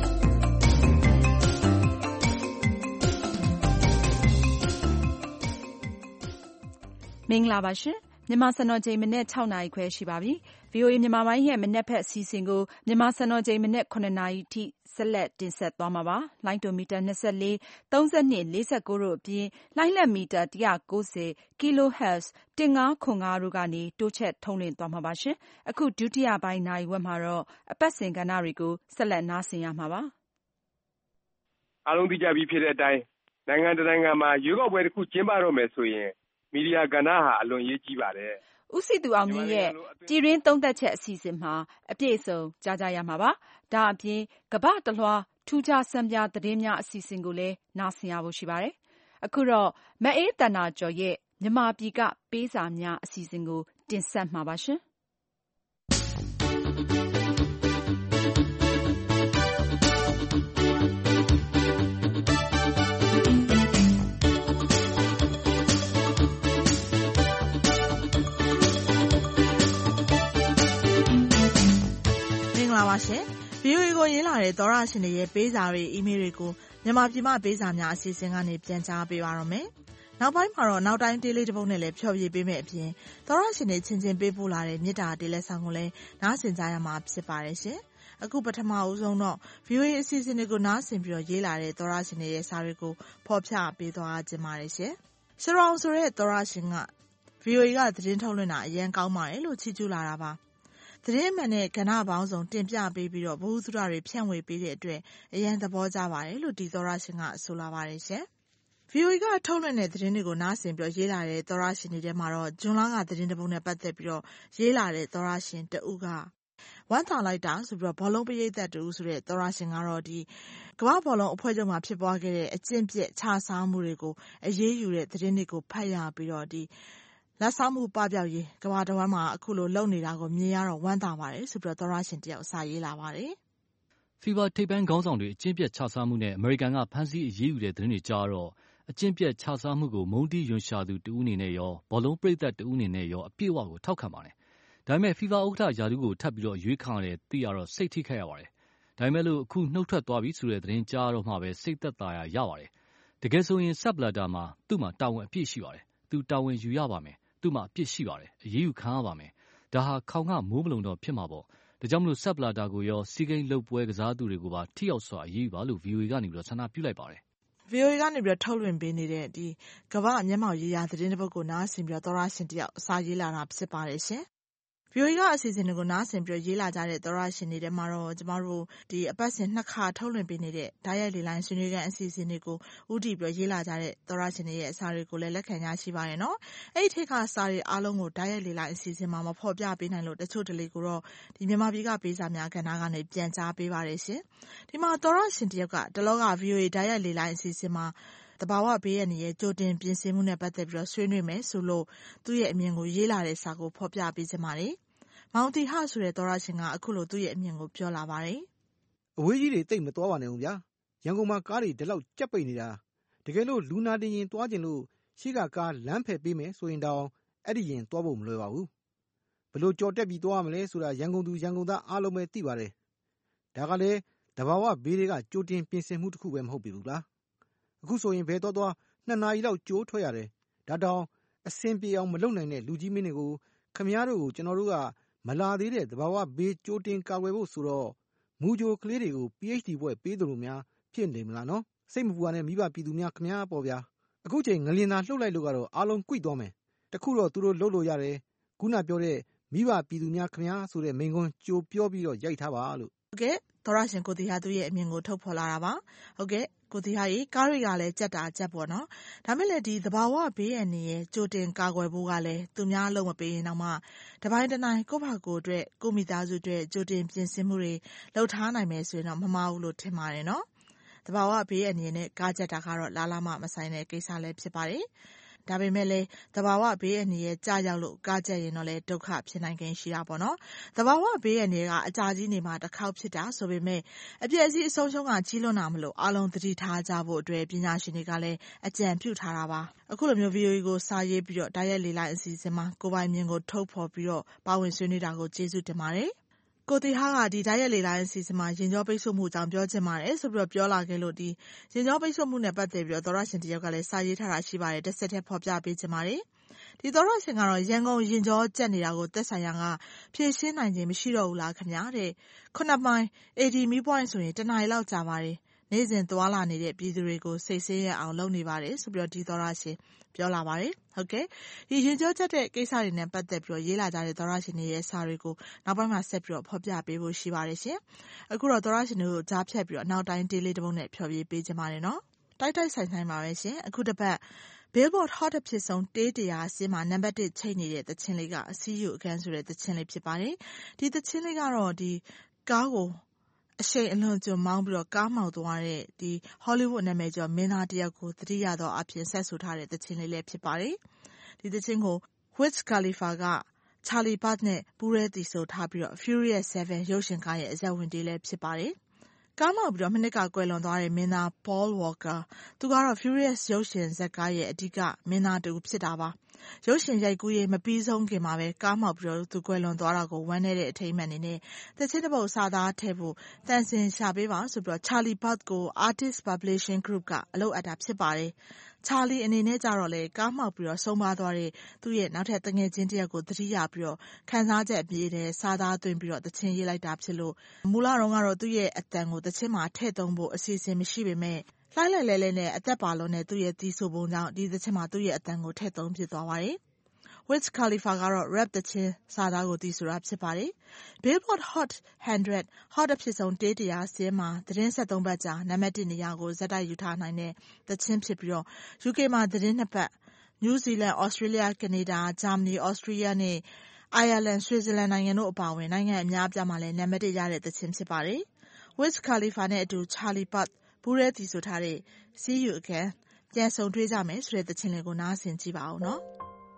မင်္ဂလာပါရှင်မြန်မာစံတော်ချိန်မနေ့6နာရီခွဲရှိပါပြီ။ VOA မြန်မာပိုင်းရဲ့မနေ့ဖက်အစီအစဉ်ကိုမြန်မာစံတော်ချိန်မနေ့9နာရီထိဆက်လက်တင်ဆက်သွားမှာပါ။လိုင်းတိုမီတာ24 32 49တို့အပြင်လိုင်းလက်မီတာ190 kHz 1505တို့ကနေတိုးချက်ထုံးလွှင့်သွားမှာပါရှင်။အခုဒုတိယပိုင်းနာရီဝက်မှာတော့အပတ်စဉ်ကဏ္ဍတွေကိုဆက်လက်နားဆင်ရမှာပါ။အားလုံးသိကြပြီးဖြစ်တဲ့အတိုင်းနိုင်ငံတကာမှာရွေးကောက်ပွဲတစ်ခုကျင်းပတော့မယ်ဆိုရင်မီဒီယာကဏ္ဍဟာအလွန်ရေးကြီးပါတယ်။ဦးစီသူအောင်မြင့်ရဲ့ကြည်ရင်းသုံးသက်ချက်အစီအစဉ်မှာအပြည့်အစုံကြားကြရမှာပါ။ဒါအပြင်ကမ္ဘာတလွှာထူးခြားဆန်းပြသတင်းများအစီအစဉ်ကိုလည်းနားဆင်ရဖို့ရှိပါတယ်။အခုတော့မအေးတဏ္ဍာကျော်ရဲ့မြန်မာပြည်ကပေးစာများအစီအစဉ်ကိုတင်ဆက်မှာပါရှင်။ပါရှင် VOA ကိုရေးလာတဲ့သောရရှင်တွေရဲ့ပေးစာတွေအီးမေးလ်တွေကိုမြန်မာပြည်မှပေးစာများအစီအစဉ်ကနေပြန်ကြားပေးပါရမယ်။နောက်ပိုင်းမှာတော့နောက်တိုင်းတေးလေးတစ်ပုဒ်နဲ့လည်းဖျော်ဖြေပေးမယ်အပြင်သောရရှင်တွေချင်းချင်းပေးပို့လာတဲ့မေတ္တာတေးလက်ဆောင်ကိုလည်းနားဆင်ကြရမှာဖြစ်ပါတယ်ရှင်။အခုပထမဦးဆုံးတော့ VOA အစီအစဉ်တွေကိုနားဆင်ပြီးတော့ရေးလာတဲ့သောရရှင်တွေရဲ့စာတွေကိုဖော်ပြပေးသွားခြင်းပါတယ်ရှင်။ရှရောင်ဆိုတဲ့သောရရှင်က VOA ကသတင်းထုတ်လွှင့်တာအရန်ကောင်းပါတယ်လို့ချီးကျူးလာတာပါ။သတင်းမှန်တဲ့ကဏ္ဍပေါင်းစုံတင်ပြပေးပြီးတော့ဗဟုသုတတွေဖြန့်ဝေပေးတဲ့အတွက်အရန်သဘောကျပါတယ်လို့ဒီသောရရှင်ကဆိုလာပါတယ်ရှင်။ VOA ကထုတ်လွှင့်တဲ့သတင်းတွေကိုနားဆင်ပြီးရေးလာတဲ့သောရရှင်တွေထဲမှာတော့ဂျွန်လာကသတင်းတစ်ပုဒ်နဲ့ပတ်သက်ပြီးတော့ရေးလာတဲ့သောရရှင်တဦးကဝမ်းသာလိုက်တာဆိုပြီးတော့ဘောလုံးပရိသတ်တူဆိုတဲ့သောရရှင်ကတော့ဒီကမ္ဘာဘောလုံးအဖွဲ့ချုပ်မှာဖြစ်ပွားခဲ့တဲ့အကျင့်ပြက်ခြစားမှုတွေကိုအရေးယူတဲ့သတင်းတွေကိုဖတ်ရပြီးတော့ဒီလက်ဆောင်မှုပပျောက်ရေးကမ္ဘာတစ်ဝန်းမှာအခုလိုလုပ်နေတာကိုမြင်ရတော့ဝမ်းသာပါတယ်ဆိုပြီးတော့သောရရှင်တယောက်စာရေးလာပါတယ်။ FIFA ထိပ်ပိုင်းခေါင်းဆောင်တွေအကျင့်ပြက်ခြစားမှုနဲ့အမေရိကန်ကဖမ်းဆီးအရေးယူတဲ့သတင်းတွေကြားတော့အကျင့်ပြက်ခြစားမှုကိုမုန်းတီးယွန်ရှာသူတဦးအနေနဲ့ရောဘောလုံးပရိသတ်တဦးအနေနဲ့ရောအပြည့်အဝကိုထောက်ခံပါတယ်။ဒါပေမဲ့ FIFA ဥက္ကဋ္ဌရာထူးကိုထပ်ပြီးတော့ရွေးခံရတဲ့သိရတော့စိတ်ထိခိုက်ရပါတယ်။ဒါပေမဲ့လို့အခုနှုတ်ထွက်သွားပြီဆိုတဲ့သတင်းကြားတော့မှပဲစိတ်သက်သာရပါတယ်။တကယ်ဆိုရင်ဆက်ဘလာတာမှာသူ့မှာတာဝန်အပြည့်ရှိပါတယ်။သူတာဝန်ယူရပါမယ်။သူ့မှာအပြစ်ရှိပါတယ်။အရေးယူခံရပါမယ်။ဒါဟာခေါင်ကမိုးမလုံတော့ဖြစ်မှာပေါ့။ဒါကြောင့်မလို့ဆက်ဘလာတာကိုရောစီကိန်းလုတ်ပွဲကစားသူတွေကိုပါထိရောက်စွာအရေးယူပါလို့ VOA ကနေပြီးတော့ဆန္ဒပြုလိုက်ပါတယ်။ VOA ကနေပြီးတော့ထုတ်လွှင့်ပေးနေတဲ့ဒီကမ္ဘာမျက်မှောက်ရေးရာသတင်းတစ်ပုဒ်ကိုနားဆင်ပြီးတော့သောရရှင်တယောက်စာရေးလာတာဖြစ်ပါတယ်ရှင်။ VOA ကအစီအစဉ်တွေကိုနားဆင်ပြီးရေးလာကြတဲ့သောရရှင်တွေထဲမှာတော့ကျမတို့ဒီအပတ်စဉ်2ခါထုတ်လွှင့်ပေးနေတဲ့ဓာတ်ရိုက်လေလိုင်းဆွေးနွေးခန်းအစီအစဉ်တွေကိုဦးတည်ပြီးရေးလာကြတဲ့သောရရှင်တွေရဲ့အစာတွေကိုလည်းလက်ခံရရှိပါတယ်နော်။အဲ့ဒီထက်ကစာတွေအားလုံးကိုဓာတ်ရိုက်လေလိုင်းအစီအစဉ်မှာမဖော်ပြပေးနိုင်လို့တချို့တလေကိုတော့ဒီမြန်မာပြည်ကပေးစာများကဏ္ဍကနေပြန်ကြားပေးပါတယ်ရှင်။ဒီမှာသောရရှင်တယောက်ကတလောက VOA ဓာတ်ရိုက်လေလိုင်းအစီအစဉ်မှာတဘာဝဘေးရန်ရဲ့ကြိုတင်ပြင်ဆင်မှုနဲ့ပတ်သက်ပြီးတော့ဆွေးနွေးမယ်ဆိုလို့သူ့ရဲ့အမြင်ကိုရေးလာတဲ့စာကိုဖော်ပြပေးခြင်းပါတယ်။မောင်တီဟဆိုတဲ့သောရရှင်ကအခုလိုသူ့ရဲ့အမြင်ကိုပြောလာပါတယ်။အဝေးကြီးတွေတိတ်မသွားပါနဲ့ဦးဗျာ။ရန်ကုန်မှာကားတွေဒီလောက်ကြက်ပိတ်နေတာတကယ်လို့လူနာတင်ရင်သွားကျင်လို့ရှိကကားလမ်းဖယ်ပေးမယ်ဆိုရင်တောင်အဲ့ဒီရင်သွားဖို့မလွယ်ပါဘူး။ဘလို့ကြော်တက်ပြီးသွားရမလဲဆိုတာရန်ကုန်သူရန်ကုန်သားအားလုံးပဲသိပါတယ်။ဒါကလည်းတဘာဝဘေးတွေကကြိုတင်ပြင်ဆင်မှုတစ်ခုပဲမဟုတ်ပြီဘူးလား။အခုဆိုရင်ဘယ်သွား2နာရီလောက်ကြိုးထွက်ရတယ်။ဒါတောင်အစင်ပြေအောင်မလုပ်နိုင်တဲ့လူကြီးမင်းတွေကိုခမည်းတော်ကိုကျွန်တော်တို့ကမလာသေးတဲ့တဘာဝဘေးကြိုတင်ကာကွယ်ဖို့ဆိုတော့မူဂျိုကလေးတွေကို PhD ဘွဲ့ပေးသလိုများဖြစ်နေမလားနော်စိတ်မပူပါနဲ့မိဘပြည်သူများခမည်းပေါ်ဗျာအခုချိန်ငလင်သာလှုပ်လိုက်လို့ကတော့အားလုံးကွိသွားမယ်တခုတော့သူတို့လှုပ်လို့ရတယ်ခုနပြောတဲ့မိဘပြည်သူများခမည်းဆိုတဲ့မိန်ခွန်းကြိုပြောပြီးတော့ရိုက်ထားပါလို့ဟုတ်ကဲ့သောရရှင်ကိုတီဟာသူ့ရဲ့အမြင်ကိုထုတ်ဖော်လာတာပါဟုတ်ကဲ့ကိုတီဟာကြီးကားတွေကလည်းကြက်တာကြက်ပေါ့နော်ဒါမဲ့လည်းဒီသဘာဝဘေးအန္တရာယ်ကြိုတင်ကာကွယ်ဖို့ကလည်းသူများလုံးမပေးရင်တော့မှတပိုင်းတနိုင်ကိုယ့်ဘာကိုယ်အတွက်ကိုမိသားစုအတွက်ကြိုတင်ပြင်ဆင်မှုတွေလုပ်ထားနိုင်မယ်ဆိုရင်တော့မမှားဘူးလို့ထင်ပါတယ်နော်သဘာဝဘေးအန္တရာယ်နဲ့ကားကြက်တာကတော့လားလားမမဆိုင်တဲ့ကိစ္စလည်းဖြစ်ပါတယ်။ဒါပေမဲ့လည်းသဘာဝဘေးအန္တရာယ်ကြာရောက်လို့ကားကြက်ရင်တော့လည်းဒုက္ခဖြစ်နိုင်ခြင်းရှိတာပေါ့နော်။သဘာဝဘေးအန္တရာယ်ကအကြာကြီးနေမှာတစ်ခေါက်ဖြစ်တာဆိုပေမဲ့အပျက်အစီးအဆုံးရှုံးကကြီးလွန်းတာမလို့အားလုံးသတိထားကြဖို့အတွက်ပညာရှင်တွေကလည်းအကြံပြုထားတာပါ။အခုလိုမျိုး VOA ကိုစာရေးပြီးတော့တိုက်ရိုက်လေ့လာအစီအစဉ်မှာကိုပိုင်မြင်ကိုထုတ်ဖော်ပြီးတော့ပါဝင်ဆွေးနွေးတာကိုကျေးဇူးတင်ပါတယ်။ကိုတီဟာကဒီတိုက်ရိုက်လေ့လာအစီအစဉ်မှာရင်ကြောပိတ်ဆို့မှုအကြောင်းပြောချင်ပါတယ်ဆိုပြီးတော့ပြောလာခဲ့လို့ဒီရင်ကြောပိတ်ဆို့မှုနဲ့ပတ်သက်ပြီးတော့သောရရှင်တယောက်ကလည်းစာရေးထားတာရှိပါတယ်တစ်ဆက်တည်းဖော်ပြပေးချင်ပါတယ်။ဒီသောရရှင်ကတော့ရန်ကုန်ရင်ကြောကျက်နေတာကိုသက်ဆိုင်ရာကဖြည့်ရှင်းနိုင်ခြင်းမရှိတော့ဘူးလားခင်ဗျာတဲ့။ခုနှစ်ပိုင်း AD မီးပွိုင်းဆိုရင်တစ်နာရီလောက်ကြာပါတယ်။နေ့စဉ်သွားလာနေတဲ့ပြည်သူတွေကိုစိတ်ဆင်းရဲအောင်လုပ်နေပါတယ်ဆိုပြီးတော့ဒီသောရရှင်ပြောလာပါတယ်။ဟုတ်ကဲ့ဒီရင်ကြောချက်တဲ့ကိစ္စတွေနဲ့ပတ်သက်ပြီးတော့ရေးလာကြတဲ့သောရရှင်တွေရဲ့စာတွေကိုနောက်ပိုင်းမှာဆက်ပြီးတော့ဖော်ပြပေးဖို့ရှိပါတယ်ရှင်။အခုတော့သောရရှင်တို့ကြားဖြတ်ပြီးတော့နောက်တိုင်းဒေးလေးတစ်ပုဒ်နဲ့ဖျော်ဖြေပေးချင်ပါတယ်နော်။တိုက်ဆိုင်ဆိုင်ပါပဲရှင်။အခုတစ်ပတ် Billboard Hot အဖြစ်ဆုံးတေး100အစင်းမှာနံပါတ်1ချိတ်နေတဲ့သချင်းလေးက See You Again ဆိုတဲ့သချင်းလေးဖြစ်ပါတယ်။ဒီသချင်းလေးကတော့ဒီကားကိုအရှိန်အလွန်ကျွံမောင်းပြီးတော့ကားမောက်သွားတဲ့ဒီ Hollywood နာမည်ကျော်မင်းသားတစ်ယောက်ကိုသတိရသောအဖြစ်ဆက်ဆိုထားတဲ့သချင်းလေးလည်းဖြစ်ပါတယ်။ဒီသချင်းကို Wiz Khalifa က Charlie Puth နဲ့ပူးရဲတီဆိုထားပြီးတော့ Furious 7 ရုပ်ရှင်ကားရဲ့အဇာတ်ဝင်တေးလည်းဖြစ်ပါတယ်။ကားမောက်ပြီးတော့မိနစ်ကကွယ်လွန်သွားတဲ့မင်းသား Paul Walker သူကတော့ Furious ရုပ်ရှင်ဇာတ်ကားရဲ့အဓိကမင်းသားတူဖြစ်တာပါ။ရုပ်ရှင်ရိုက်ကူးရေးမပြီးဆုံးခင်မှာပဲကားမောက်ပြီးတော့သူကွယ်လွန်သွားတာကိုဝမ်းနည်းတဲ့အထိမ်းအမှတ်အနေနဲ့သချင်းတစ်ပုဒ်စာသားထည့်ဖို့တန်ဆင်ရှာပေးပါဆိုပြီးတော့ Charlie Puth ကို Artist Publishing Group ကအလုပ်အပ်တာဖြစ်ပါတယ်။ Charlie အနေနဲ့ကြတော့လေကားမောက်ပြီးတော့ဆုံးပါသွားတဲ့သူ့ရဲ့နောက်ထပ်တငယ်ချင်းတစ်ယောက်ကိုသတိရပြီးတော့ခန်းစားချက်အပြည့်နဲ့စာသားသွင်းပြီးတော့သချင်းရေးလိုက်တာဖြစ်လို့မူလတော့ကတော့သူ့ရဲ့အတန်ကိုသချင်းမှာထည့်သုံးဖို့အစီအစဉ်မရှိပေမဲ့လှိုက်လိုက်လဲနဲ့အသက်ပါလုံးနဲ့သူ့ရဲ့တီးဆိုပုံကြောင့်ဒီသချင်းမှာသူ့ရဲ့အတန်ကိုထည့်သုံးဖြစ်သွားပါတယ်။ Wiz Khalifa ကတော့ rap သချင်းစာသားကိုတီးဆိုတာဖြစ်ပါတယ်။ Billboard Hot 100 Hot အဖြစ်ဆုံးတေး100အစင်းမှာသတင်း73ပတ်ကြာနံပါတ်1နေရာကိုဇက်တိုက်ယူထားနိုင်တဲ့သချင်းဖြစ်ပြီးတော့ UK မှာသတင်း2ပတ် New Zealand, Australia, Canada, Germany, Austria နဲ့ Ireland, Switzerland နိုင်ငံတို့အပါအဝင်နိုင်ငံအများအပြားမှာလည်းနံပါတ်1ရတဲ့သချင်းဖြစ်ပါတယ်။ Wiz Khalifa နဲ့အတူ Charlie Puth ပူးရဲတီဆိုထားတဲ့ See You Again ပြန်ဆုံတွေ့ကြမယ်ဆိုတဲ့သချင်းလေးကိုနားဆင်ကြည့်ပါဦးနော်။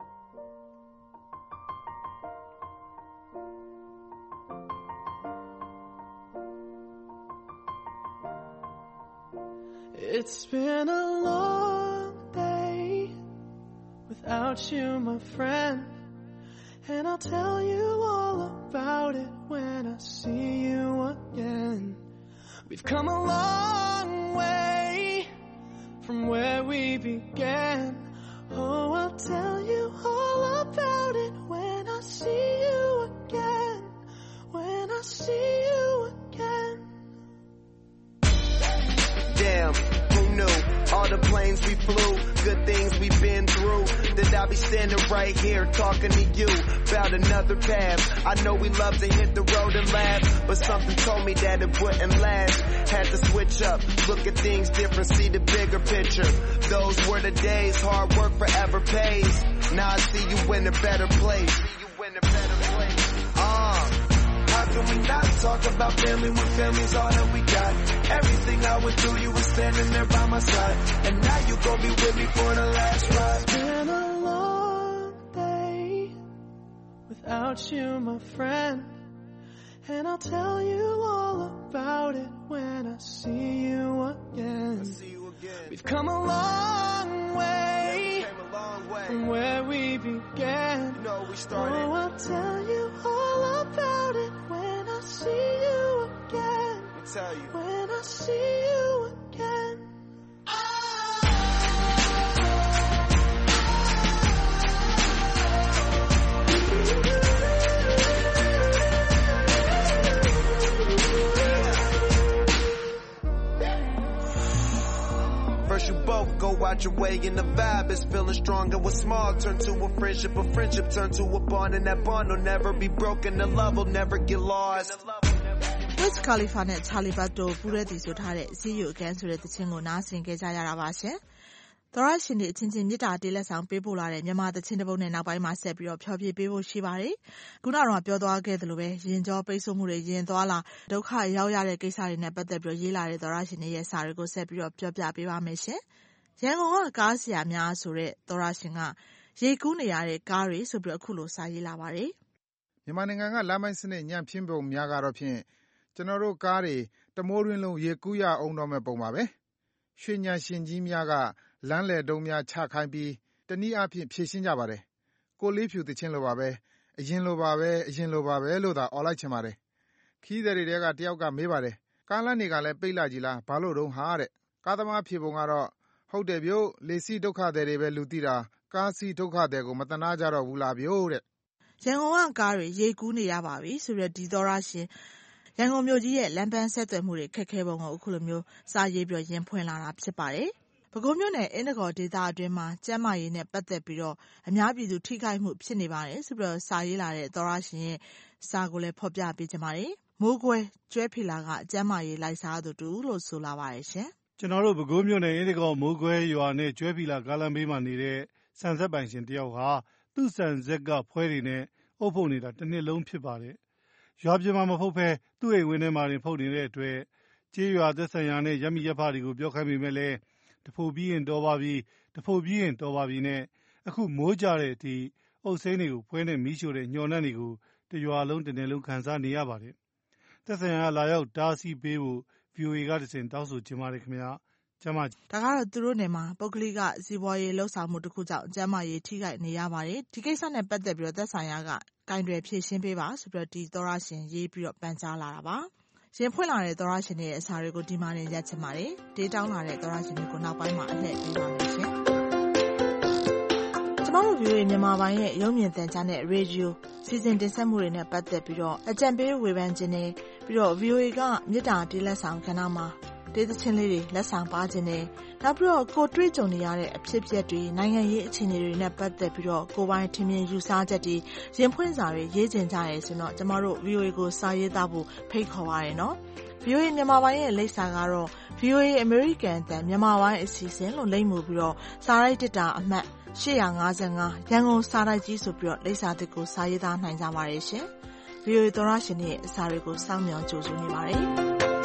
It's been a long day without you, my friend, and I'll tell you all about it when I see you again. We've come a long way from where we began. Oh, I'll tell you all about it when I see you again, when I see you again. Damn, who knew? All the planes we flew, good things we've been through. That I'll be standing right here talking to you about another path. I know we love to hit the road and laugh, but something told me that it wouldn't last. Had to switch up, look at things different, see the bigger picture. Those were the days, hard work forever pays. Now I see you in a better place. How can we not talk about family when family's all that we got? Everything I went through, you were standing there by my side. And now you gon' be with me for the last ride. It's been a long day without you, my friend. And I'll tell you all about it when I see you again. We've come a long way from where we began. Oh, I'll tell you all about it when I see you again. When I see you again. First you both go out your way and the vibe is feeling stronger. What's small turn to a friendship turn to a bond, and that bond will never be broken. The love will never get lost. Wiz Khalifa နဲ့ Charlie Puth တို့ပူးရဲတီဆိုထားတဲ့ See You Again ဆိုတဲ့သချင်းကိုနားဆင်ခဲ့ကြရတာပါရှင်။သောရရှင်တွေအချင်းချင်းမြစ်တာတေးလက်ဆောင်ပေးပို့လာတဲ့မြန်မာသချင်းတစ်ပုဒ်နဲ့နောက်ပိုင်းမှာဆက်ပြီးတော့ဖျော်ဖြေပေးဖို့ရှိပါတယ်။ခုနကတော့ပြောသွားခဲ့သလိုပဲရင်ကြောပိတ်ဆို့မှုတွေရင်သွားလာဒုက္ခရောက်ရတဲ့ကိစ္စတွေနဲ့ပတ်သက်ပြီးရေးလာတဲ့သောရရှင်တွေရဲ့စာတွေကိုဆက်ပြီးတော့ပြောပြပေးပါမယ်ရှင်။ရန်ကုန်ကကားဆရာများဆိုတဲ့သောရရှင်ကရေကူးနေရတဲ့ကားတွေဆိုပြီးအခုလိုစာရေးလာပါတယ်။မြန်မာနိုင်ငံကလမ်းပိုင်းစနစ်ညံ့ဖျင်းပုံများကတော့ဖြင့်ကျွန်တော်တို့ကားတွေတမိုးတွင်းလုံးရေကူးရအောင်တော့မဲ့ပုံပါပဲ။ရွှေညံရှင်ကြီးများကလမ်းလေတုံးများချခိုင်းပြီးတနည်းအားဖြင့်ဖြည့်ရှင်းကြပါတယ်။ကိုလေးဖြူသချင်းလိုပါပဲအရင်လိုပါပဲအရင်လိုပါပဲလို့သာអော်လိုက်ချင်ပါတယ်။ခီးသည်တွေကတယောက်ကမေးပါတယ်။ကားလမ်းတွေကလည်းပိတ်လာကြည်လားဘာလို့တုံးဟာတဲ့။ကားသမားဖြေပုံကတော့ဟုတ်တယ်ဗျို့လေစီဒုက္ခသည်တွေပဲလူသိတာကားစီဒုက္ခသည်ကိုမတနာကြတော့ဘူးလားဗျို့တဲ့။ရန်ကုန်ကကားတွေရေကူးနေရပါပြီဆိုတဲ့ဒီသောရရှင်ရန်ကုန်မြို့ကြီးရဲ့လမ်းပန်းဆက်သွယ်မှုတွေခက်ခဲပုံကိုအခုလိုမျိုးစာရေးပြီးရင်ဖွင့်လာတာဖြစ်ပါတယ်။ပဲခူးမြို့နယ်အင်းတကောဒေသအတွင်းမှာကျန်းမာရေးနဲ့ပတ်သက်ပြီးတော့အများပြည်သူထိခိုက်မှုဖြစ်နေပါတယ်ဆိုပြီးတော့စာရေးလာတဲ့သောရရှင်ရဲ့စာကိုလည်းဖော်ပြပေးကြပါတယ်။မိုးကွဲကျွဲဖီလာကကျန်းမာရေးလိုက်စားသူတူလို့ဆိုလာပါတယ်ရှင်။ကျွန်တော်တို့ပဲခူးမြို့နယ်အင်းတကောမိုးကွဲရွာနဲ့ကျွဲဖီလာကားလမ်းဘေးမှာနေတဲ့ဆန်ဆက်ပိုင်ရှင်တယောက်ဟာသူ့ဆန်ဆက်ကဖွဲတွေနဲ့အုပ်ဖုတ်နေတာတစ်နှစ်လုံးဖြစ်ပါတယ်။ရွာပြင်မှာမဖုတ်ဖဲသူ့အိမ်ဝင်းထဲမှာတင်ဖုတ်နေတဲ့အတွက်ကြေးရွာသက်ဆိုင်ရာနဲ့ရပ်မိရပ်ဖတွေကိုပြောခိုင်းပေမဲ့လည်းတဖို့ပြီးရင်တော်ပါပြီတဖို့ပြီးရင်တော်ပါပြီနဲ့အခုမိုးကြတဲ့အထိအုပ်စိမ်းတွေကိုဖွဲနဲ့မီးရှို့တဲ့ညှော်နှံ့တွေကိုတရွာလုံးတစ်နယ်လုံးခံစားနေရပါတယ်။သက်ဆိုင်ရာလာရောက်တားဆီးပေးဖို့ VOA ကတစင်တောင်းဆိုချင်ပါတယ်ခင်ဗျာ။ကျမဒါကတော့သူတို့နယ်မှာပုဂ္ဂလိကစီးပွားရေးလှုပ်ဆောင်မှုတစ်ခုကြောင့်ကျန်းမာရေးထိခိုက်နေရပါတယ်။ဒီကိစ္စနဲ့ပတ်သက်ပြီးတော့သက်ဆိုင်ရာကကင်တွယ်ဖြေရှင်းပေးပါဆိုပြီးတော့ဒီသောရရှင်ရေးပြီးတော့ပန်ကြားလာတာပါ။ရင်ဖွင့်လာတဲ့သောရရှင်ရဲ့အစာတွေကိုဒီမှာနေရက်ချင်ပါတယ်။ဒေးတောင်းလာတဲ့သောရရှင်တွေကိုနောက်ပိုင်းမှာအလှည့်ပေးပါမယ်ရှင်။ကျမတို့ VOA မြန်မာပိုင်းရဲ့ရုပ်မြင်သံကြားနဲ့ရေဒီယိုစီစဉ်တင်ဆက်မှုတွေနဲ့ပတ်သက်ပြီးတော့အကြံပေးဝေဖန်ခြင်းနဲ့ပြီးတော့ VOA ကမြစ်တာတေးလက်ဆောင်ကဏ္ဍမှာတေးသချင်းလေးတွေလက်ဆောင်ပါခြင်းနဲ့နောက်ပြီးတော့ကိုတွေ့ကြုံနေရတဲ့အဖြစ်အပျက်တွေနိုင်ငံရေးအခြေအနေတွေနဲ့ပတ်သက်ပြီးတော့ကိုပိုင်းထင်မြင်ယူဆချက်တွေရင်ဖွင့်စာတွေရေးကျင်ကြရဲဆိုတော့ကျမတို့ VOA ကိုစာရေးသားဖို့ဖိတ်ခေါ်ပါရနော်။ VOA မြန်မာပိုင်းရဲ့လိပ်စာကတော့ VOA American အသံမြန်မာပိုင်းအစီအစဉ်လို့လိပ်မှုပြီးတော့စာရိုက်တစ်တာအမှတ်855ရန်ကုန်စာရိုက်ကြီးဆိုပြီးတော့လိပ်စာသစ်ကိုစာရေးသားနိုင်ကြပါရဲ့ရှင်။ VOA သောရရှင်ရဲ့အစာတွေကိုစောင့်မျှော်ကြိုဆိုနေပါတယ်။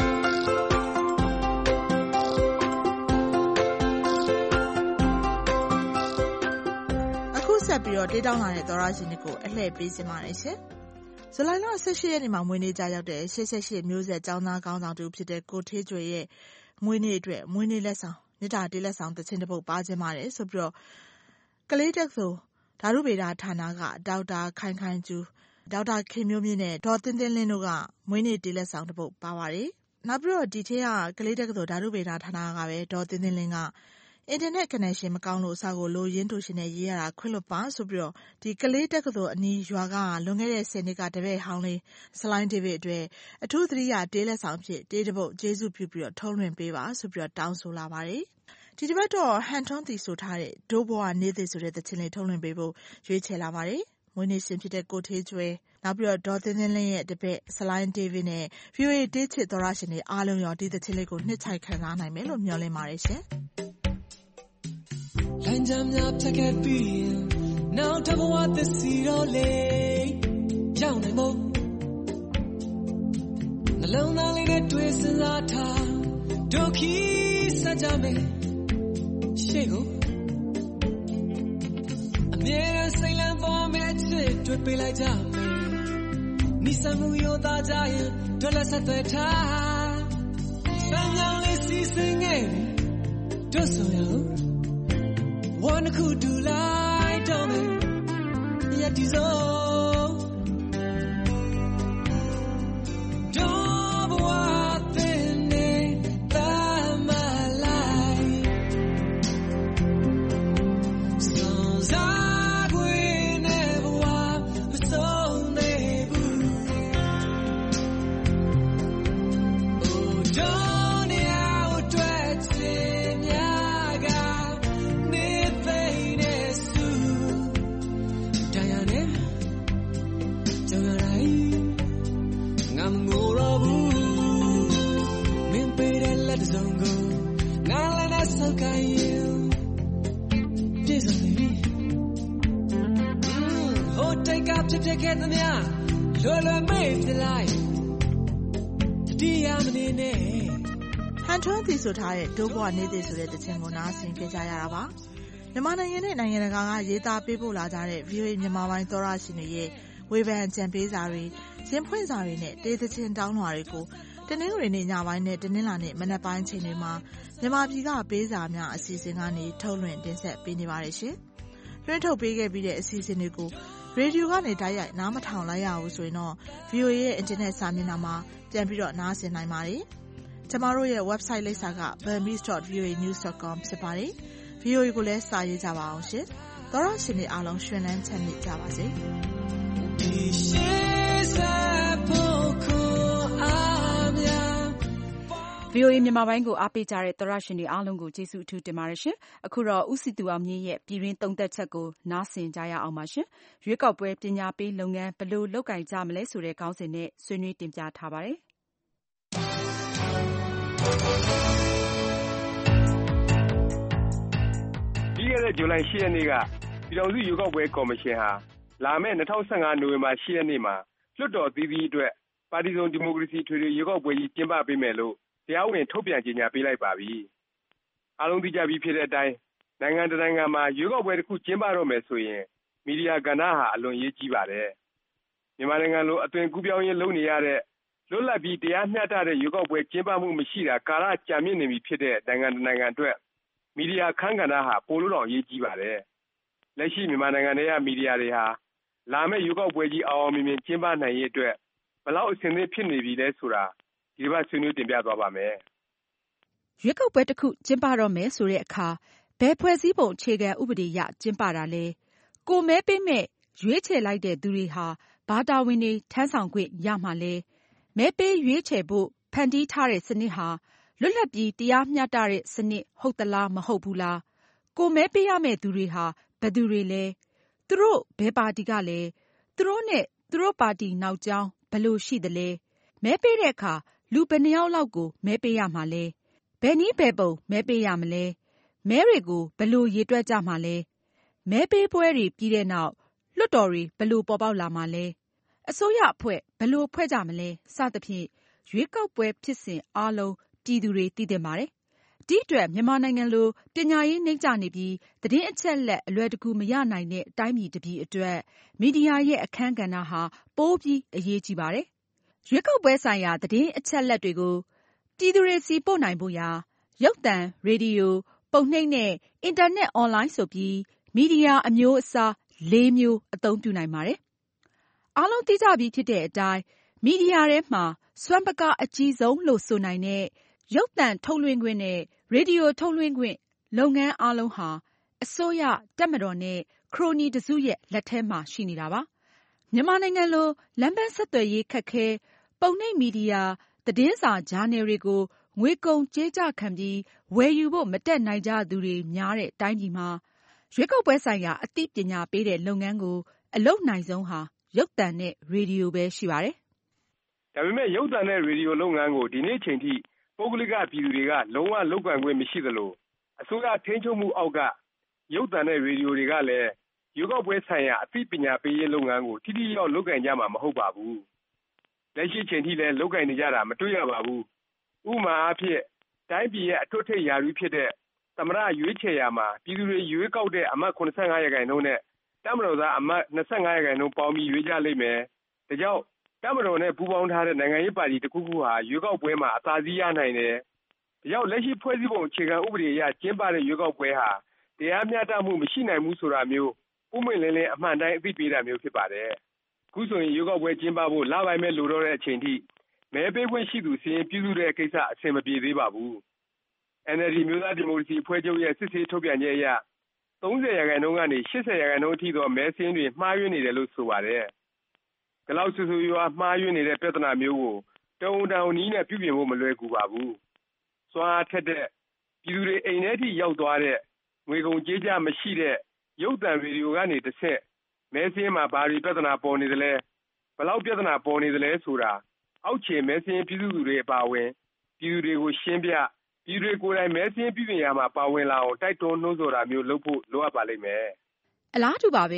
ဆက်ပြီးတော့တေးတောင်းလာတဲ့သောရရှင်တွေကိုအလှည့်ပေးစင်ပါတယ်ရှင်။ဇူလိုင်လ18ရက်နေ့မှာမွေးနေ့ကြရောက်တဲ့88မျိုးဆက်ကျောင်းသားကောင်းဆောင်တူဖြစ်တဲ့ကိုထေးကျွေရဲ့မွေးနေ့အတွက်မွေးနေ့လက်ဆောင်မြစ်တာတေးလက်ဆောင်သချင်းတစ်ပုဒ်ပါခြင်းပါတယ်ဆိုပြီးတော့ကလေးတက်ဆိုဓာတုဗေဒဌာနကဒေါက်တာခိုင်ခိုင်ကျူဒေါက်တာခင်မျိုးမြင့်နဲ့ဒေါ်တင်းတင်းလင်းတို့ကမွေးနေ့တေးလက်ဆောင်တစ်ပုဒ်ပါပါတယ်။နောက်ပြီးတော့ဒီထဲကကလေးတက်ဆိုဓာတုဗေဒဌာနကပဲဒေါ်တင်းတင်းလင်းကအင်တာနက် connection မကောင်းလို့အစားကိုလိုရင်းတူရှင်နဲ့ရေးရတာခွင့်လွတ်ပါဆိုပြီးတော့ဒီကလေးတက္ကသိုလ်အနီးရွာကလွန်ခဲ့တဲ့10နှစ်ကတပည့်ဟောင်းလေးစလိုင်းဒေးဗစ်အတွက်အထူးသတိရတေးလက်ဆောင်ဖြစ်တေးတစ်ပုဒ်ကျေးဇူးပြုပြီးတော့ထုံးလွှင့်ပေးပါဆိုပြီးတော့တောင်းဆိုလာပါတယ်။ဒီတစ်ပတ်တော့ဟန်ထွန်းတီဆိုထားတဲ့ဒိုးဘွားနေသည်ဆိုတဲ့သချင်းလေးထုံးလွှင့်ပေးဖို့ရွေးချယ်လာပါတယ်။မွေးနေ့ရှင်ဖြစ်တဲ့ကိုထေးကျွဲနောက်ပြီးတော့ဒေါ်သင်းသင်းလင်းရဲ့တပည့်စလိုင်းဒေးဗစ်နဲ့ VOA တေးချစ်သောရရှင်တွေအားလုံးရောဒီသချင်းလေးကိုနှစ်ချိုက်ခံစားနိုင်မယ်လို့မျှော်လင့်ပါတယ်ရှင်။ Line jam up check it be now tell what the zero lay down the mo alone only the twist in the ta doki sajame shego amera silent for me chit to be like jam ni samu yo ta ja yin dollar sat the ta san yang le si sing it do so yo one could do like dummy yet is all don't what then that my life songs I will never walk but so never oh don't out twitching yaga တိတ်ကဖြစ်ဖြစ်ခဲ့သမျှလွယ်လွယ်မေ့ပြလိုက်တတိယမနေနဲ့ဟန်ထွန်းသီဆိုထားတဲ့ဒိုးဘွားနေသည်ဆိုတဲ့တခြင်းကိုနားဆင်ကြကြရတာပါမြန်မာနိုင်ငံနဲ့နိုင်ငံတကာကရေးသားပေးပို့လာကြတဲ့ VOA မြန်မာပိုင်းသောရရှင်တွေရဲ့ဝေဖန်ကြံပေးစာတွေရင်ဖွင့်စာတွေနဲ့တေးသခြင်းတောင်းလွှာတွေကိုတနင်္ဂနွေနေ့ညပိုင်းနဲ့တနင်္လာနေ့မနက်ပိုင်းချိန်တွေမှာမြန်မာပြည်ကပေးစာများအစီအစဉ်ကနေထုတ်လွှင့်တင်ဆက်ပေးနေပါတယ်ရှင်။လွှင့်ထုတ်ပေးခဲ့ပြီးတဲ့အစီအစဉ်တွေကိုရေဒီယိုကနေတိုက်ရိုက်နားမထောင်လိုက်ရဘူးဆိုရင်တော့ VOA ရဲ့အင်တာနက်စာမျက်နှာမှာပြန်ပြီးတော့နားဆင်နိုင်ပါတယ်။ကျမတို့ရဲ့ website လိပ်စာက burmese.voanews.com ဖြစ်ပါတယ်။ VOA ကိုလည်းစာရေးကြပါအောင်ရှင်။သောရရှင်တွေအားလုံးရှင်လန်းချမ်းမြေ့ကြပါစေ။ VOA မြန်မာပိုင်းကိုအားပေးကြတဲ့သောရရှင်တွေအားလုံးကိုကျေးဇူးအထူးတင်ပါတယ်ရှင်။အခုတော့ဦးစီသူအောင်မြင့်ရဲ့ပြည်တွင်းသုံးသပ်ချက်ကိုနားဆင်ကြရအောင်ပါရှင်။ရွေးကောက်ပွဲပညာပေးလုပ်ငန်းဘယ်လိုလုပ်ကိုင်ကြမလဲဆိုတဲ့ခေါင်းစဉ်နဲ့ဆွေးနွေးတင်ပြထားပါတယ်။ပြီးခဲ့တဲ့ဇူလိုင် 8 ရက်နေ့ကပြည်ထောင်စုရွေးကောက်ပွဲကော်မရှင်ဟာလာမယ့်2015နိုဝင်ဘာ 8 ရက်နေ့မှာလွှတ်တော်သီးသီးအတွက်ပါတီစုံဒီမိုကရေစီထွေထွေရွေးကောက်ပွဲကြီးကျင်းပပေးမယ်လို့တရားဝင်ထုတ်ပြန်ကြေညာပေးလိုက်ပါပြီ။အားလုံးသိကြပြီးဖြစ်တဲ့အတိုင်းနိုင်ငံတကာနိုင်ငံမှာရွေးကောက်ပွဲတစ်ခုကျင်းပတော့မယ်ဆိုရင်မီဒီယာကဏ္ဍဟာအလွန်ရေးကြီးပါတယ်။မြန်မာနိုင်ငံလိုအသွင်ကူးပြောင်းရေးလုပ်နေရတဲ့လွတ်လပ်ပြီးတရားမျှတတဲ့ရွေးကောက်ပွဲကျင်းပမှုမရှိတာကာလကြာမြင့်နေပြီဖြစ်တဲ့နိုင်ငံတကာနိုင်ငံအတွက်မီဒီယာအခန်းကဏ္ဍဟာပိုလို့တောင်ရေးကြီးပါတယ်။လက်ရှိမြန်မာနိုင်ငံရဲ့မီဒီယာတွေဟာလာမယ့်ရွေးကောက်ပွဲကြီးအောင်အောင်မြင်မြင်ကျင်းပနိုင်ရေးအတွက်ဘယ်လောက်အဆင်သင့်ဖြစ်နေပြီလဲဆိုတာဒီတစ်ပတ်ဆွေးနွေးတင်ပြသွားပါမယ်။ရွေးကောက်ပွဲတစ်ခုကျင်းပတော့မယ်ဆိုတဲ့အခါဘယ်ဖွဲ့စည်းပုံအခြေခံဥပဒေရကျင်းပတာလဲ။ကိုမဲပေးမဲ့ရွေးချယ်လိုက်တဲ့သူတွေဟာဘာတာဝန်တွေထမ်းဆောင်ခွင့်ရမှာလဲ။မဲပေးရွေးချယ်ဖို့ဖန်တီးထားတဲ့စနစ်ဟာလွတ်လပ်ပြီးတရားမျှတတဲ့စနစ်ဟုတ်သလားမဟုတ်ဘူးလား။ကိုမဲပေးရမယ့်သူတွေဟာဘယ်သူတွေလဲ။သူတို့ဘယ်ပါတီကလဲ။သူတို့နဲ့သူတို့ပါတီနောက်ကြောင်းဘယ်လိုရှိသလဲ။မဲပေးတဲ့အခါလူဘယ်နှစ်ယောက်လောက်ကိုမဲပေးရမှာလဲ။ဘယ်နည်းဘယ်ပုံမဲပေးရမလဲ။မဲတွေကိုဘယ်လိုရေတွက်ကြမှာလဲ။မဲပေးပွဲတွေပြီးတဲ့နောက်လွှတ်တော်တွေဘယ်လိုပေါ်ပေါက်လာမှာလဲ။အစိုးရအဖွဲ့ဘယ်လိုဖွဲ့ကြမလဲစသဖြင့်ရွေးကောက်ပွဲဖြစ်စဉ်အားလုံးပြည်သူတွေသိသင့်ပါတယ်။ဒီအတွက်မြန်မာနိုင်ငံလိုပညာရေးနိမ့်ကျနေပြီးသတင်းအချက်အလက်အလွယ်တကူမရနိုင်တဲ့တိုင်းပြည်တစ်ပြည်အတွက်မီဒီယာရဲ့အခန်းကဏ္ဍဟာပိုပြီးအရေးကြီးပါတယ်။ရွေးကောက်ပွဲဆိုင်ရာသတင်းအချက်အလက်တွေကိုပြည်သူတွေစီပို့နိုင်ဖို့ရာရုပ်သံ၊ရေဒီယို၊ပုံနှိပ်နဲ့အင်တာနက်အွန်လိုင်းဆိုပြီးမီဒီယာအမျိုးအစား 4 မျိုးအသုံးပြုနိုင်ပါတယ်။အားလုံးသိကြပြီးဖြစ်တဲ့အတိုင်းမီဒီယာထဲမှာစွမ်းပကားအကြီးဆုံးလို့ဆိုနိုင်တဲ့ရုပ်သံထုတ်လွှင့်ခွင့်နဲ့ရေဒီယိုထုတ်လွှင့်ခွင့်လုပ်ငန်းအားလုံးဟာအစိုးရတပ်မတော်နဲ့ခရိုနီတစုရဲ့လက်ထဲမှာရှိနေတာပါ။မြန်မာနိုင်ငံလိုလမ်းပန်းဆက်သွယ်ရေးခက်ခဲပုံနှိပ်မီဒီယာသတင်းစာဂျာနယ်တွေကိုငွေကုန်ကြေးကျခံပြီးဝယ်ယူဖို့မတတ်နိုင်ကြသူတွေများတဲ့တိုင်းပြည်မှာရွေးကောက်ပွဲဆိုင်ရာအသိပညာပေးတဲ့လုပ်ငန်းကိုအလုပ်နိုင်ဆုံးဟာရုပ်သံနဲ့ရေဒီယိုပဲရှိပါတယ်။ဒါပေမဲ့ရုပ်သံနဲ့ရေဒီယိုလုပ်ငန်းကိုဒီနေ့ချိန်ထိပုဂ္ဂလိကပြည်သူတွေကလုံးဝလုပ်ကိုင်ခွင့်မရှိသလိုအစိုးရထိန်းချုပ်မှုအောက်ကရုပ်သံနဲ့ရေဒီယိုတွေကလည်းရွေးကောက်ပွဲဆိုင်ရာအသိပညာပေးရေးလုပ်ငန်းကိုထိထိရောက်လုပ်ကိုင်ကြမှာမဟုတ်ပါဘူး။လက်ရှိချိန်ထိလည်းလုပ်ကိုင်နေကြတာမတွေ့ရပါဘူး။ဥပမာအားဖြင့်တိုင်းပြည်ရဲ့အထွတ်ထိပ်ရာထူးဖြစ်တဲ့သမ္မတရွေးချယ်ရာမှာပြည်သူတွေရွေးကောက်တဲ့အမတ် 75% နဲ့တပ်မတော်သားအမတ် 25% ပေါင်းပြီးရွေးကြလိမ့်မယ်။ဒါကြောင့်တပ်မတော်နဲ့ပူးပေါင်းထားတဲ့နိုင်ငံရေးပါတီတစ်ခုခုဟာရွေးကောက်ပွဲမှာအသာစီးရနိုင်တယ်။ဒါကြောင့်လက်ရှိဖွဲ့စည်းပုံအခြေခံဥပဒေအရကျင်းပတဲ့ရွေးကောက်ပွဲဟာတရားမျှတမှုမရှိနိုင်ဘူးဆိုတာမျိုးဥမင်လင်းလင်းအမှန်တိုင်းအသိပေးတာမျိုးဖြစ်ပါတယ်။ခုဆိုရင်ရွေးကောက်ပွဲကျင်းပဖို့လပိုင်းပဲလိုတော့တဲ့အချိန်ထိမဲပေးခွင့်ရှိသူစီရင်ပြုစုတဲ့ကိစ္စအဆင်မပြေသေးပါဘူး။ NLD မျိုးသားဒီမိုကရေစီအဖွဲ့ချုပ်ရဲ့စစ်ဆေးထုတ်ပြန်ချက်အရ 30% ကနေ 80% အထိသောမဲစာရင်းတွေမှားယွင်းနေတယ်လို့ဆိုပါတယ်။ဒီလောက်ဆူဆူရွာမှားယွင်းနေတဲ့ပြဿနာမျိုးကိုတုံတောင်နည်းနဲ့ပြုပြင်ဖို့မလွယ်ကူပါဘူး။စွမ်းအားထက်တဲ့ပြည်သူတွေအိမ်ထဲထိရောက်သွားတဲ့ငွေကုန်ကြေးကျမရှိတဲ့ရုပ်သံဗီဒီယိုကနေတစ်ဆက်မဲစာရင်းမှာဘာတွေပြဿနာပေါ်နေသလဲဘယ်လောက်ပြဿနာပေါ်နေသလဲဆိုတာအောက်ခြေမဲစာရင်းပြည်သူတွေအပါအဝင်ပြည်သူတွေကိုရှင်းပြပြည်သူတွေကိုယ်တိုင်မဲစာရင်းပြုပြင်ရမှာပါဝင်လာအောင်တိုက်တွန်းနှိုးဆော်တာမျိုးလုပ်ဖို့လိုအပ်ပါလိမ့်မယ်။အလားတူပါပဲ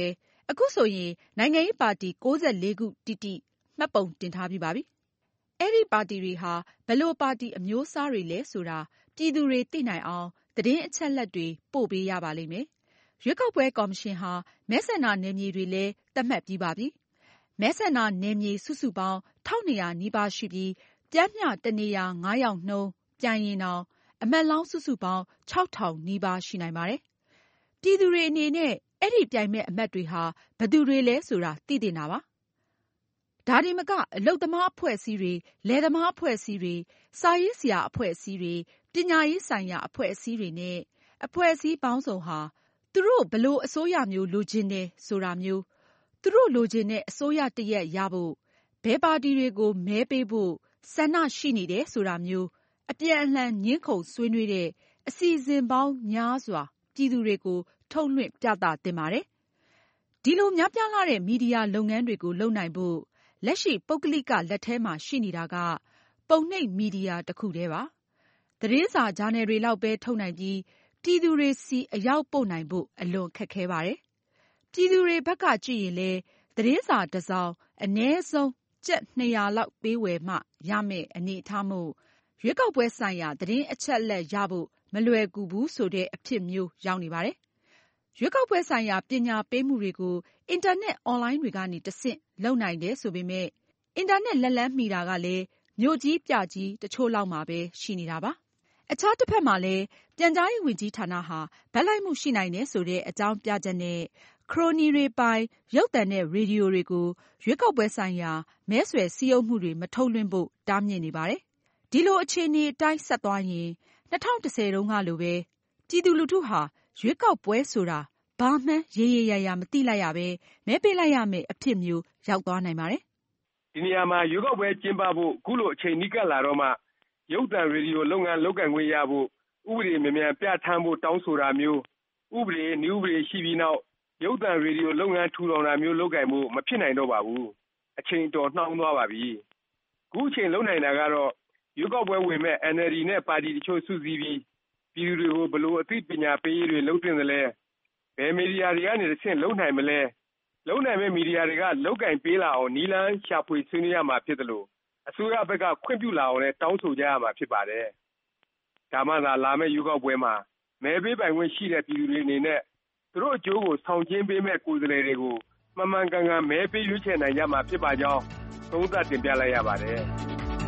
အခုဆိုရင်နိုင်ငံရေးပါတီ94ခုတိတိမှတ်ပုံတင်ထားပြီးပါပြီ။အဲ့ဒီပါတီတွေဟာဘယ်လိုပါတီအမျိုးအစားတွေလဲဆိုတာပြည်သူတွေသိနိုင်အောင်သတင်းအချက်အလက်တွေပို့ပေးရပါလိမ့်မယ်။ရွေးကောက်ပွဲကော်မရှင်ဟာမဲဆန္ဒနယ်မြေတွေလည်းသတ်မှတ်ပြီးပါပြီ။မဲဆန္ဒနယ်မြေစုစုပေါင်း1200နီးပါးရှိပြီးပြန့်မျှတနေရာ9ယောက်နှုန်းပြိုင်ရင်တောင်အမတ်လောင်းစုစုပေါင်း6000နီးပါးရှိနိုင်ပါတယ်။ပြည်သူတွေအနေနဲ့အဲ့ဒီပြိုင်မဲ့အမတ်တွေဟာဘယ်သူတွေလဲဆိုတာသိတင်တာပါ။ဒါဒီမကအလုပ်သမားအဖွဲ့အစည်းတွေလယ်သမားအဖွဲ့အစည်းတွေစာရေးဆရာအဖွဲ့အစည်းတွေပညာရေးဆိုင်ရာအဖွဲ့အစည်းတွေနဲ့အဖွဲ့အစည်းပေါင်းစုံဟာသူတို့ဘလို့အစိုးရမျိုးလိုချင်တယ်ဆိုတာမျိုးသူတို့လိုချင်တဲ့အစိုးရတရက်ရဖို့ဘယ်ပါတီတွေကိုမဲပေးဖို့ဆန္ဒရှိနေတယ်ဆိုတာမျိုးအပြန်အလှန်ညှင်းခုန်ဆွေးနွေးတဲ့အစီအစဉ်ပေါင်းများစွာပြည်သူတွေကိုထုတ်လွှင့်ပြသသင့်ပါတယ်။ဒီလိုများပြားလာတဲ့မီဒီယာလုပ်ငန်းတွေကိုလုပ်နိုင်ဖို့လက်ရှိပုဂ္ဂလိကလက်ထဲမှာရှိနေတာကပုံနှိပ်မီဒီယာတစ်ခုတည်းပါ။သတင်းစာဂျာနယ်တွေလောက်ပဲထုတ်နိုင်ပြီးပြည်သူတွေစီအရောက်ပို့နိုင်ဖို့အလွန်ခက်ခဲပါတယ်။ပြည်သူတွေဘက်ကကြည့်ရင်လည်းသတင်းစာတစ်စောင်အနည်းဆုံးကျပ်200လောက်ပေးဝယ်မှရမယ့်အနေအထားမို့ရွေးကောက်ပွဲဆိုင်ရာသတင်းအချက်အလက်ရဖို့မလွယ်ကူဘူးဆိုတဲ့အဖြစ်မျိုးရောက်နေပါတယ်။ရွေးကောက်ပွဲဆိုင်ရာပညာပေးမှုတွေကိုအင်တာနက်အွန်လိုင်းတွေကနေတဆင့်လုပ်နိုင်တယ်ဆိုပေမဲ့အင်တာနက်လက်လန်းမီတာကလည်းမြို့ကြီးပြကြီးတချို့လောက်မှာပဲရှိနေတာပါ။အခြားတစ်ဖက်မှာလည်းပြန်ကြားရေးဝန်ကြီးဌာနဟာဘက်လိုက်မှုရှိနိုင်တယ်ဆိုတဲ့အကြောင်းပြချက်နဲ့ခရိုနီတွေပိုင်ရုပ်သံနဲ့ရေဒီယိုတွေကိုရွေးကောက်ပွဲဆိုင်ရာမဲဆွယ်စည်းရုံးမှုတွေမထုတ်လွှင့်ဖို့တားမြစ်နေပါတယ်။ဒီလိုအခြေအနေအတိုင်းဆက်သွားရင်2010တုန်းကလိုပဲပြည်သူလူထုဟာရွေးကောက်ပွဲဆိုတာဘာမှန်းရေရေရာရာမသိလိုက်ရပဲမဲပေးလိုက်ရမယ်အဖြစ်မျိုးရောက်သွားနိုင်ပါတယ်။ဒီနေရာမှာရွေးကောက်ပွဲကျင်းပဖို့ခုလိုအချိန်နီးကပ်လာတော့မှရုပ်သံရေဒီယိုလုပ်ငန်းလုပ်ကိုင်ခွင့်ရဖို့ဥပဒေမြန်မြန်ပြဋ္ဌာန်းဖို့တောင်းဆိုတာမျိုးဥပဒေနည်းဥပဒေရှိပြီးနောက်ရုပ်သံရေဒီယိုလုပ်ငန်းထူထောင်တာမျိုးလုပ်ကိုင်ဖို့မဖြစ်နိုင်တော့ပါဘူး။အချိန်တော်နှောင်းသွားပါပြီ။ခုအချိန်လုပ်နိုင်တာကတော့ရွေးကောက်ပွဲဝင်မဲ့ NLD နဲ့ပါတီတချို့စုစည်းပြီးပြည်သူတွေကိုဘလို့အသိပညာပေးရေးတွေလုပ်တင်တယ်လဲဘယ်မီဒီယာတွေကနေတဆင့်လုပ်နိုင်မလဲလုပ်နိုင်မဲ့မီဒီယာတွေကလုပ်ကင်ပေးလာအောင်နီလန်းရှာဖွေဆွေးနွေးရမှာဖြစ်တယ်လို့အစိုးရဘက်ကခွင့်ပြုလာအောင်လည်းတောင်းဆိုကြရမှာဖြစ်ပါတယ်။ဒါမှသာလာမဲ့ရွေးကောက်ပွဲမှာမဲပေးပိုင်ခွင့်ရှိတဲ့ပြည်သူတွေအနေနဲ့သူတို့အကျိုးကိုဆောင်ကျဉ်ပေးမဲ့ကိုယ်စားလှယ်တွေကိုမှန်မှန်ကန်ကန်မဲပေးရွေးချယ်နိုင်ကြမှာဖြစ်ပါကြောင်းသုံးသပ်တင်ပြလိုက်ရပါတယ်။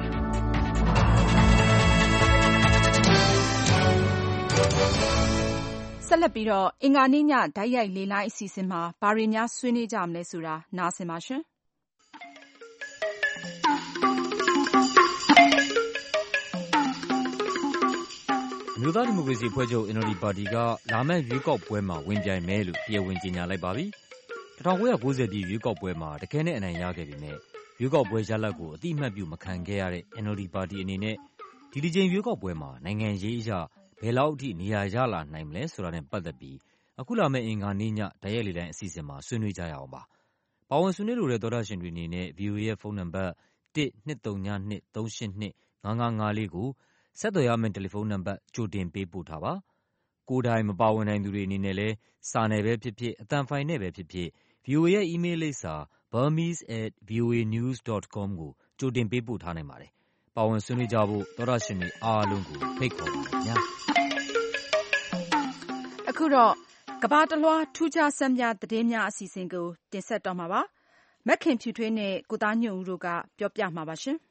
ဆက်လက်ပြီးတော့အင်္ဂါနေ့ညဓာတ်ရိုက်လေလိုင်းအစီအစဉ်မှာဘာတွေများဆွေးနွေးကြမလဲဆိုတာနားဆင်ပါရှင်။အမျိုးသားဒီမိုကရေစီအဖွဲ့ချုပ် NLD ပါတီကလာမယ့်ရွေးကောက်ပွဲမှာဝင်ပြိုင်မယ်လို့တရားဝင်ကြေညာလိုက်ပါပြီ။1990ပြည်ရွေးကောက်ပွဲမှာတခဲနဲ့အနိုင်ရခဲ့ပေမဲ့ရွေးကောက်ပွဲရလဒ်ကိုအတိအမှတ်ပြုမခံခဲ့ရတဲ့ NLD ပါတီအနေနဲ့ဒီတစ်ကြိမ်ရွေးကောက်ပွဲမှာနိုင်ငံရေးအရဘယ်လောက်အထိနေရာရလာနိုင်မလဲဆိုတာနဲ့ပတ်သက်ပြီးအခုလာမယ့်အင်္ဂါနေ့ညဓာတ်ရိုက်လေလိုင်းအစီအစဉ်မှာဆွေးနွေးကြရအောင်ပါ။ပါဝင်ဆွေးနွေးလိုတဲ့သောတရှင်တွေအနေနဲ့ VOA ရဲ့ဖုန်းနံပါတ် 1-232-382-5554 ကိုဆက်သွယ်ရမယ့်တယ်လီဖုန်းနံပါတ်ကြိုတင်ပေးပို့ထားပါ။ကိုယ်တိုင်မပါဝင်နိုင်သူတွေအနေနဲ့လည်းစာနယ်ပဲဖြစ်ဖြစ်အသံဖိုင်နဲ့ပဲဖြစ်ဖြစ် VOA ရဲ့ email လိပ်စာ burmese@voanews.com ကိုကြိုတင်ပေးပို့ထားနိုင်ပါတယ်။ပါဝင်ဆွေးနွေးကြဖို့သောတရှင်တွေအားလုံးကိုဖိတ်ခေါ်ပါတယ်ညာ။အခုတော့ကမ္ဘာတလွှားထူးခြားဆန်းပြသတင်းများအစီအစဉ်ကိုတင်ဆက်တော့မှာပါ။မက်ခင်ဖြူထွေးနဲ့ကိုသားညွန့်ဦးတို့ကပြောပြမှာပါရှင်။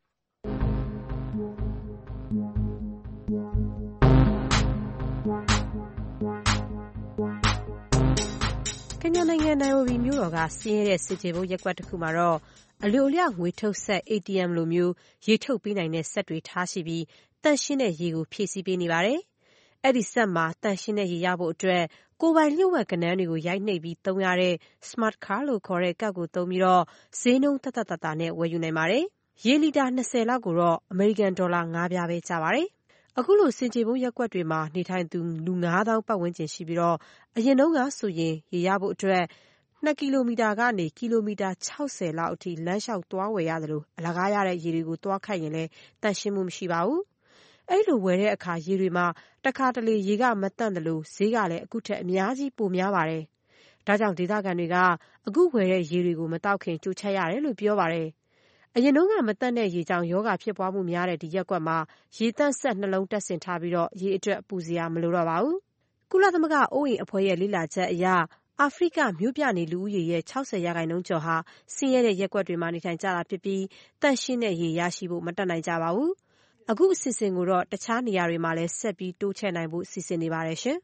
ကင်ညာနိုင်ငံနိုင်ရိုဘီမြို့တော်ကဆင်းရဲတဲ့စစ်ကြေဘုတ်ရပ်ကွက်တစ်ခုမှာတော့အလိုအလျောက်ငွေထုတ်ဆက် ATM လိုမျိုးရေထုတ်ပေးနိုင်တဲ့စက်တွေထားရှိပြီးတန့်ရှင်းတဲ့ရေကိုဖြည့်ဆည်းပေးနေပါတယ်။အဲ့ဒီစက်မှာတန့်ရှင်းတဲ့ရေရဖို့အတွက်ကိုယ်ပိုင်လျှို့ဝှက်ကဏ္ဍတွေကိုရိုက်နှိပ်ပြီးသုံးရတဲ့ Smart Card လို့ခေါ်တဲ့ကတ်ကိုသုံးပြီးတော့ဈေးနှုန်းသက်သက်သာနဲ့ဝယ်ယူနိုင်ပါတယ်။ရေလီတာ20လောက်ကိုတော့အမေရိကန်ဒေါ်လာ9ပြားပဲကျပါတယ်။အခုလိုစင်ကြေဘုတ်ရပ်ကွက်တွေမှာနေထိုင်သူလူ9000ပတ်ဝန်းကျင်ရှိပြီးတော့အရင်တုန်းကဆိုရင်ရေရဖို့အတွက်2ကီလိုမီတာကနေကီလိုမီတာ60လောက်အထိလမ်းလျှောက်သွားဝယ်ရတယ်လို့အလကားရတဲ့ရေတွေကိုသွားခတ်ရင်လည်းတန့်ရှင်းမှုမရှိပါဘူး။အဲ့လိုဝယ်တဲ့အခါရေတွေမှာတခါတလေရေကမတန့်တယ်လို့ဈေးကလည်းအခုထက်အများကြီးပိုများပါတယ်။ဒါကြောင့်ဒေသခံတွေကအခုဝယ်တဲ့ရေတွေကိုမတောက်ခင်ကြိုချက်ရတယ်လို့ပြောပါတယ်။အရင်တုန်းကမသန့်တဲ့ရေကြောင့်ယောဂဖြစ်ပွားမှုများတဲ့ဒီရပ်ကွက်မှာရေသန့်စက်နှလုံးတပ်ဆင်ထားပြီးရေအတွက်ပူစရာမလိုတော့ပါဘူး။ကုလသမဂ္ဂအိုးအိမ်အဖွဲ့ရဲ့လေ့လာချက်အရအာဖရိကမြို့ပြနေလူဦးရေရဲ့60% ကျော်ဟာဆင်းရဲတဲ့ရပ်ကွက်တွေမှာနေထိုင်ကြတာဖြစ်ပြီးသန့်ရှင်းတဲ့ရေရရှိဖို့မတတ်နိုင်ကြပါဘူး။အခုအစီအစဉ်ကိုတော့တခြားနေရာတွေမှာလည်းဆက်ပြီးတိုးချဲ့နိုင်ဖို့စီစဉ်နေပါတယ်ရှင်။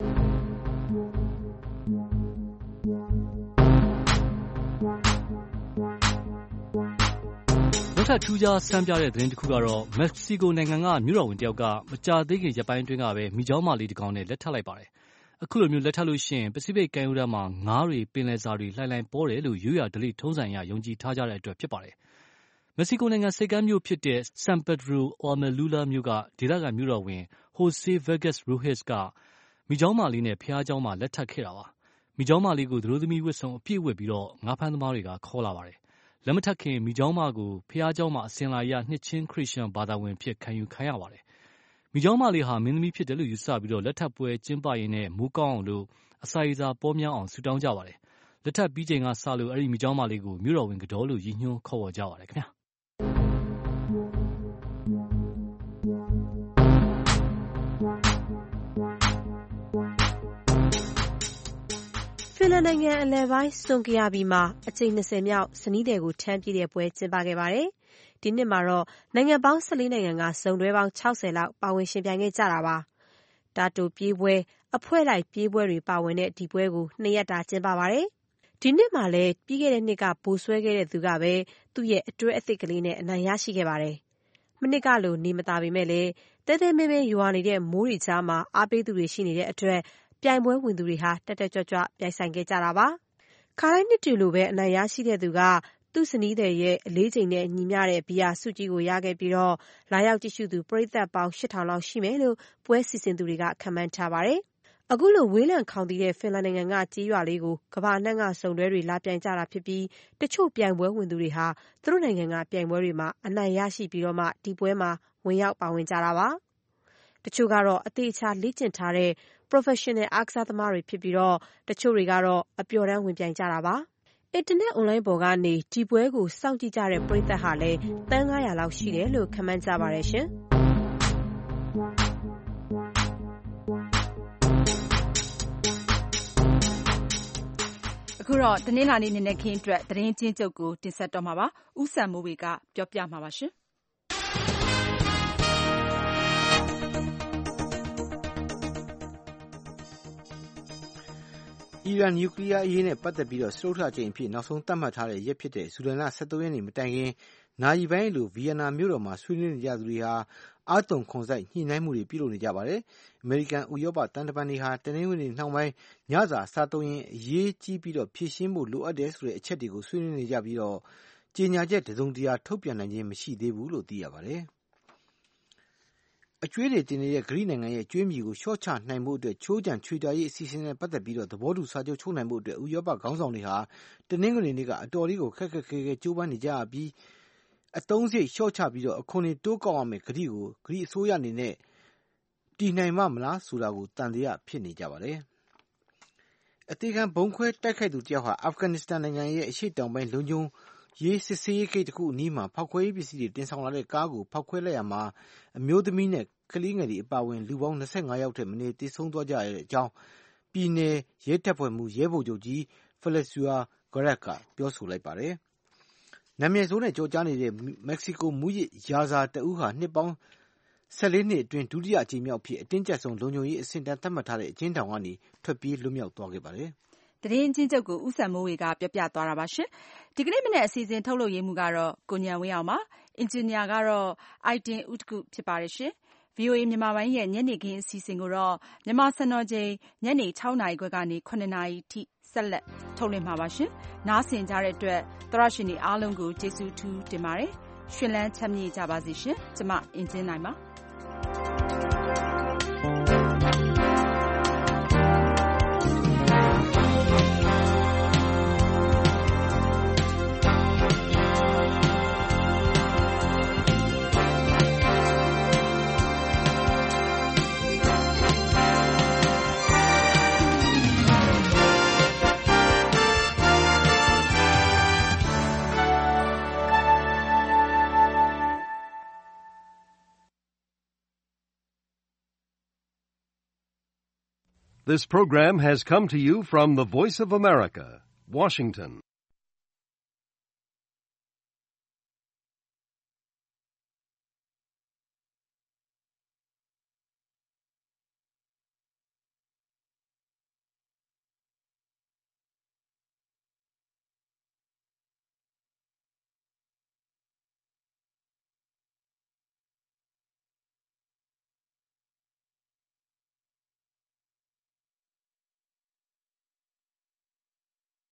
နောက်ထပ်ထူးခြားဆန်းပြတဲ့သတင်းတစ်ခုကတော့မက္ကဆီကိုနိုင်ငံကမြို့တော်ဝန်တယောက်ကမကြာသေးခင်ရက်ပိုင်းအတွင်းကပဲမိချောင်းမလေးတစ်ကောင်နဲ့လက်ထပ်လိုက်ပါတယ်။အခုလိုမျိုးလက်ထပ်လို့ရှိရင်ပစိဖိတ်ကမ်းရိုးတန်းမှာငါးတွေပင်လယ်စာတွေလှိုင်လှိုင်ပေါ်တယ်လို့ရိုးရာဓလေ့ထုံးစံအရယုံကြည်ထားကြတဲ့အတွက်ဖြစ်ပါတယ်။မက္ကဆီကိုနိုင်ငံဆိပ်ကမ်းမြို့ဖြစ်တဲ့ San Pedro Ormolula မြို့ကဒေသခံမြို့တော်ဝန် Jose Vegas Rojas ကမိချောင်းမလေးနဲ့ဘုရားကျောင်းမှာလက်ထပ်ခဲ့တာပါ။မိချောင်းမလေးကိုသတို့သမီးဝတ်စုံအပြည့်ဝတ်ပြီးငါးဖမ်းသမားတွေကခေါ်လာပါတယ်။လက်မထပ်ခင်မိချောင်းမကိုဘုရားကျောင်းမှာအစဉ်လာရနှစ်ချင်းခရစ်ယာန်ဘာသာဝင်ဖြစ်ခံယူခံရပါတယ်။မိချောင်းမလေးဟာမင်းသမီးဖြစ်တယ်လို့ယူဆပြီးလက်ထပ်ပွဲကျင်းပရင်းနဲ့မိုးကောင်းအောင်လို့အစာရေစာပေါများအောင်ဆုတောင်းကြပါတယ်။လက်ထပ်ပြီးချိန်ကစလို့အဲ့ဒီမိချောင်းမလေးကိုမြို့တော်ဝင်ကတော်လို့ရည်ညွှန်းခေါ်ဝေါ်ကြပါတယ်ခင်ဗျာ။ဖင်လန်နိုင်ငံအလယ်ပိုင်းစွန်ကယာဘီမှာအကြိမ်20မြောက်ဇနီးသည်ကိုထမ်းပြေးတဲ့ပွဲကျင်းပခဲ့ပါတယ်။ဒီနှစ်မှာတော့နိုင်ငံပေါင်း14နိုင်ငံကစုံတွဲပေါင်း60လောက်ပါဝင်ရှင်ပြိုင်ခဲ့ကြတာပါ။တာတိုပြေးပွဲအဖွဲ့လိုက်ပြေးပွဲတွေပါဝင်တဲ့ဒီပွဲကို2ရက်တာကျင်းပပါတယ်။ဒီနှစ်မှာလည်းပြီးခဲ့တဲ့နှစ်ကဗိုလ်စွဲခဲ့တဲ့သူကပဲသူ့ရဲ့အတွဲအသစ်ကလေးနဲ့အနိုင်ရရှိခဲ့ပါတယ်။မနှစ်ကလိုနေမသာပေမဲ့လည်းတဲတဲမဲမဲရွာနေတဲ့မိုးတွေကြားမှာအားပေးသူတွေရှိနေတဲ့အတွက်ပြိုင်ပွဲဝင်သူတွေဟာတက်တက်ကြွကြွပြိုင်ဆိုင်ခဲ့ကြတာပါ။ခါတိုင်းနှစ်တူလိုပဲအနိုင်ရရှိတဲ့သူကသူ့ဇနီးသည်ရဲ့အလေးချိန်နဲ့ညီမျှတဲ့ဘီယာဆုကြီးကိုရခဲ့ပြီးလာရောက်ကြည့်ရှုသူပရိသတ်ပေါင်း 8000 လောက်ရှိမယ်လို့ပွဲစီစဉ်သူတွေကခန့်မှန်းထားပါတယ်။အခုလိုဝေးလံခေါင်သီတဲ့ဖင်လန်နိုင်ငံကကြေးရွာလေးကိုကမ္ဘာနှံ့ကစုံတွဲတွေလာပြိုင်ကြတာဖြစ်ပြီးတချို့ပြိုင်ပွဲဝင်သူတွေဟာသူတို့နိုင်ငံကပြိုင်ပွဲတွေမှာအနိုင်ရရှိပြီးမှဒီပွဲမှာဝင်ရောက်ပါဝင်ကြတာပါ။တချို့ကတော့အသေးချာလေ့ကျင့်ထားတဲ့ professional အားကစားသမားတွေဖြစ်ပြီးတချို့တွေကတော့အပျော်တမ်းဝင်ပြိုင်ကြတာပါ။အင်တာနက်အွန်လိုင်းပေါ်ကနေဒီပွဲကိုစောင့်ကြည့်ကြတဲ့ပရိသတ်ဟာလည်းသန်း900လောက်ရှိတယ်လို့ခန့်မှန်းကြပါတယ်ရှင်။အခုတော့တနင်္လာနေ့နေ့ခင်းအတွက်သတင်းချင်းချုပ်ကိုတင်ဆက်တော့မှာပါ။ဦးစံမိုးဝေကပြောပြမှာပါရှင်။အီရန်နျူကလ িয়ার အရေးနဲ့ပတ်သက်ပြီးစတုတ္ထအကြိမ်အဖြစ်နောက်ဆုံးသတ်မှတ်ထားတဲ့ရက်ဖြစ်တဲ့ဇူလိုင်လ 23 ရက်နေ့မတိုင်ခင်နာရီပိုင်းလိုဗီယက်နာမြို့တော်မှာဆွေးနွေးနေကြသူတွေဟာအားသွန်ခွန်စိုက်ညှိနှိုင်းမှုတွေပြုလုပ်နေကြပါတယ်။အမေရိကန်ဥရောပတန်တမန်တွေဟာတနင်္ဂနွေနေ့နှောင်းပိုင်းညစာစားသုံးရင်အရေးကြီးပြီးဖြည့်ရှင်းဖို့လိုအပ်တယ်ဆိုတဲ့အချက်တွေကိုဆွေးနွေးနေကြပြီးကြေညာချက်တစုံတရာထုတ်ပြန်နိုင်ခြင်းမရှိသေးဘူးလို့သိရပါတယ်။အကျွေးတွေတင်နေတဲ့ဂရိနိုင်ငံရဲ့အကျွေးမြီကိုလျှော့ချနိုင်ဖို့အတွက်ချိုးကြံချွေတာရေးအစီအစဉ်နဲ့ပတ်သက်ပြီးသဘောတူစာချုပ်ချုပ်နိုင်ဖို့အတွက်ဥရောပခေါင်းဆောင်တွေဟာတနင်္ဂနွေနေ့ကအတော်လေးကိုခက်ခက်ခဲခဲကြိုးပမ်းနေကြပြီးအသုံးစရိတ်လျှော့ချပြီးအခွန်တွေတိုးကောက်ရမယ်ဂရိအစိုးရအနေနဲ့တည်နိုင်မလားဆိုတာကိုတန်တရားဖြစ်နေကြပါတယ်။အသေးခံဘုံခွဲတိုက်ခိုက်သူတယောက်ဟာအာဖဂန်နစ္စတန်နိုင်ငံရဲ့အရှေ့တောင်ပိုင်းလုံခြုံရေးစစ်ဆေးရေးဂိတ်တစ်ခုအနီးမှာဖောက်ခွဲရေးပစ္စည်းတွေတင်ဆောင်လာတဲ့ကားကိုဖောက်ခွဲလိုက်ရမှာအမျိုးသမီးနဲ့ကလေးငယ်တွေအပါအဝင်လူပေါင်း25ယောက်ထက်မနည်းသေဆုံးသွားကြတဲ့အကြောင်းပြည်နယ်ရဲတပ်ဖွဲ့မှူးရဲဗိုလ်ချုပ်ကြီး Feliciano Garrett ကပြောဆိုလိုက်ပါတယ်။နာမည်ဆိုးနဲ့ကြော်ကြားနေတဲ့မက္ကဆီကိုမူးယစ်ရာဇာတဦးဟာနှစ်ပေါင်း14နှစ်အတွင်းဒုတိယအကြိမ်မြောက်ဖြစ်အတင်းကျပ်ဆုံးလုံခြုံရေးအဆင့်တန်းသတ်မှတ်ထားတဲ့အကျဉ်းထောင်ကနေထွက်ပြေးလွတ်မြောက်သွားခဲ့ပါတယ်။သတင်းချင်းချုပ်ကိုဦးစံမိုးဝေကပြောပြသွားတာပါရှင်။ဒီကနေ့မနေ့အစီအစဉ်ထုတ်လုပ်ရေးမှုကတော့ကိုညံဝင်းအောင်ပါ။အင်ဂျင်နီယာကတော့အိုက်တင်ဦးတကုဖြစ်ပါတယ်ရှင်။ VOA မြန်မာပိုင်းရဲ့ညနေခင်းအစီအစဉ်ကိုတော့မြန်မာစံတော်ချိန်ညနေ6နာရီခွဲကနေ9နာရီထိဆက်လက်ထုတ်လွှင့်မှာပါရှင်။နားဆင်ကြတဲ့အတွက်သရရှင်တွေအားလုံးကိုကျေးဇူးထူးတင်ပါတယ်။ရှင်လန်းချမ်းမြေ့ကြပါစေရှင်။ကျမအင်ဂျင်နိုင်ပါ။ This program has come to you from the Voice of America, Washington.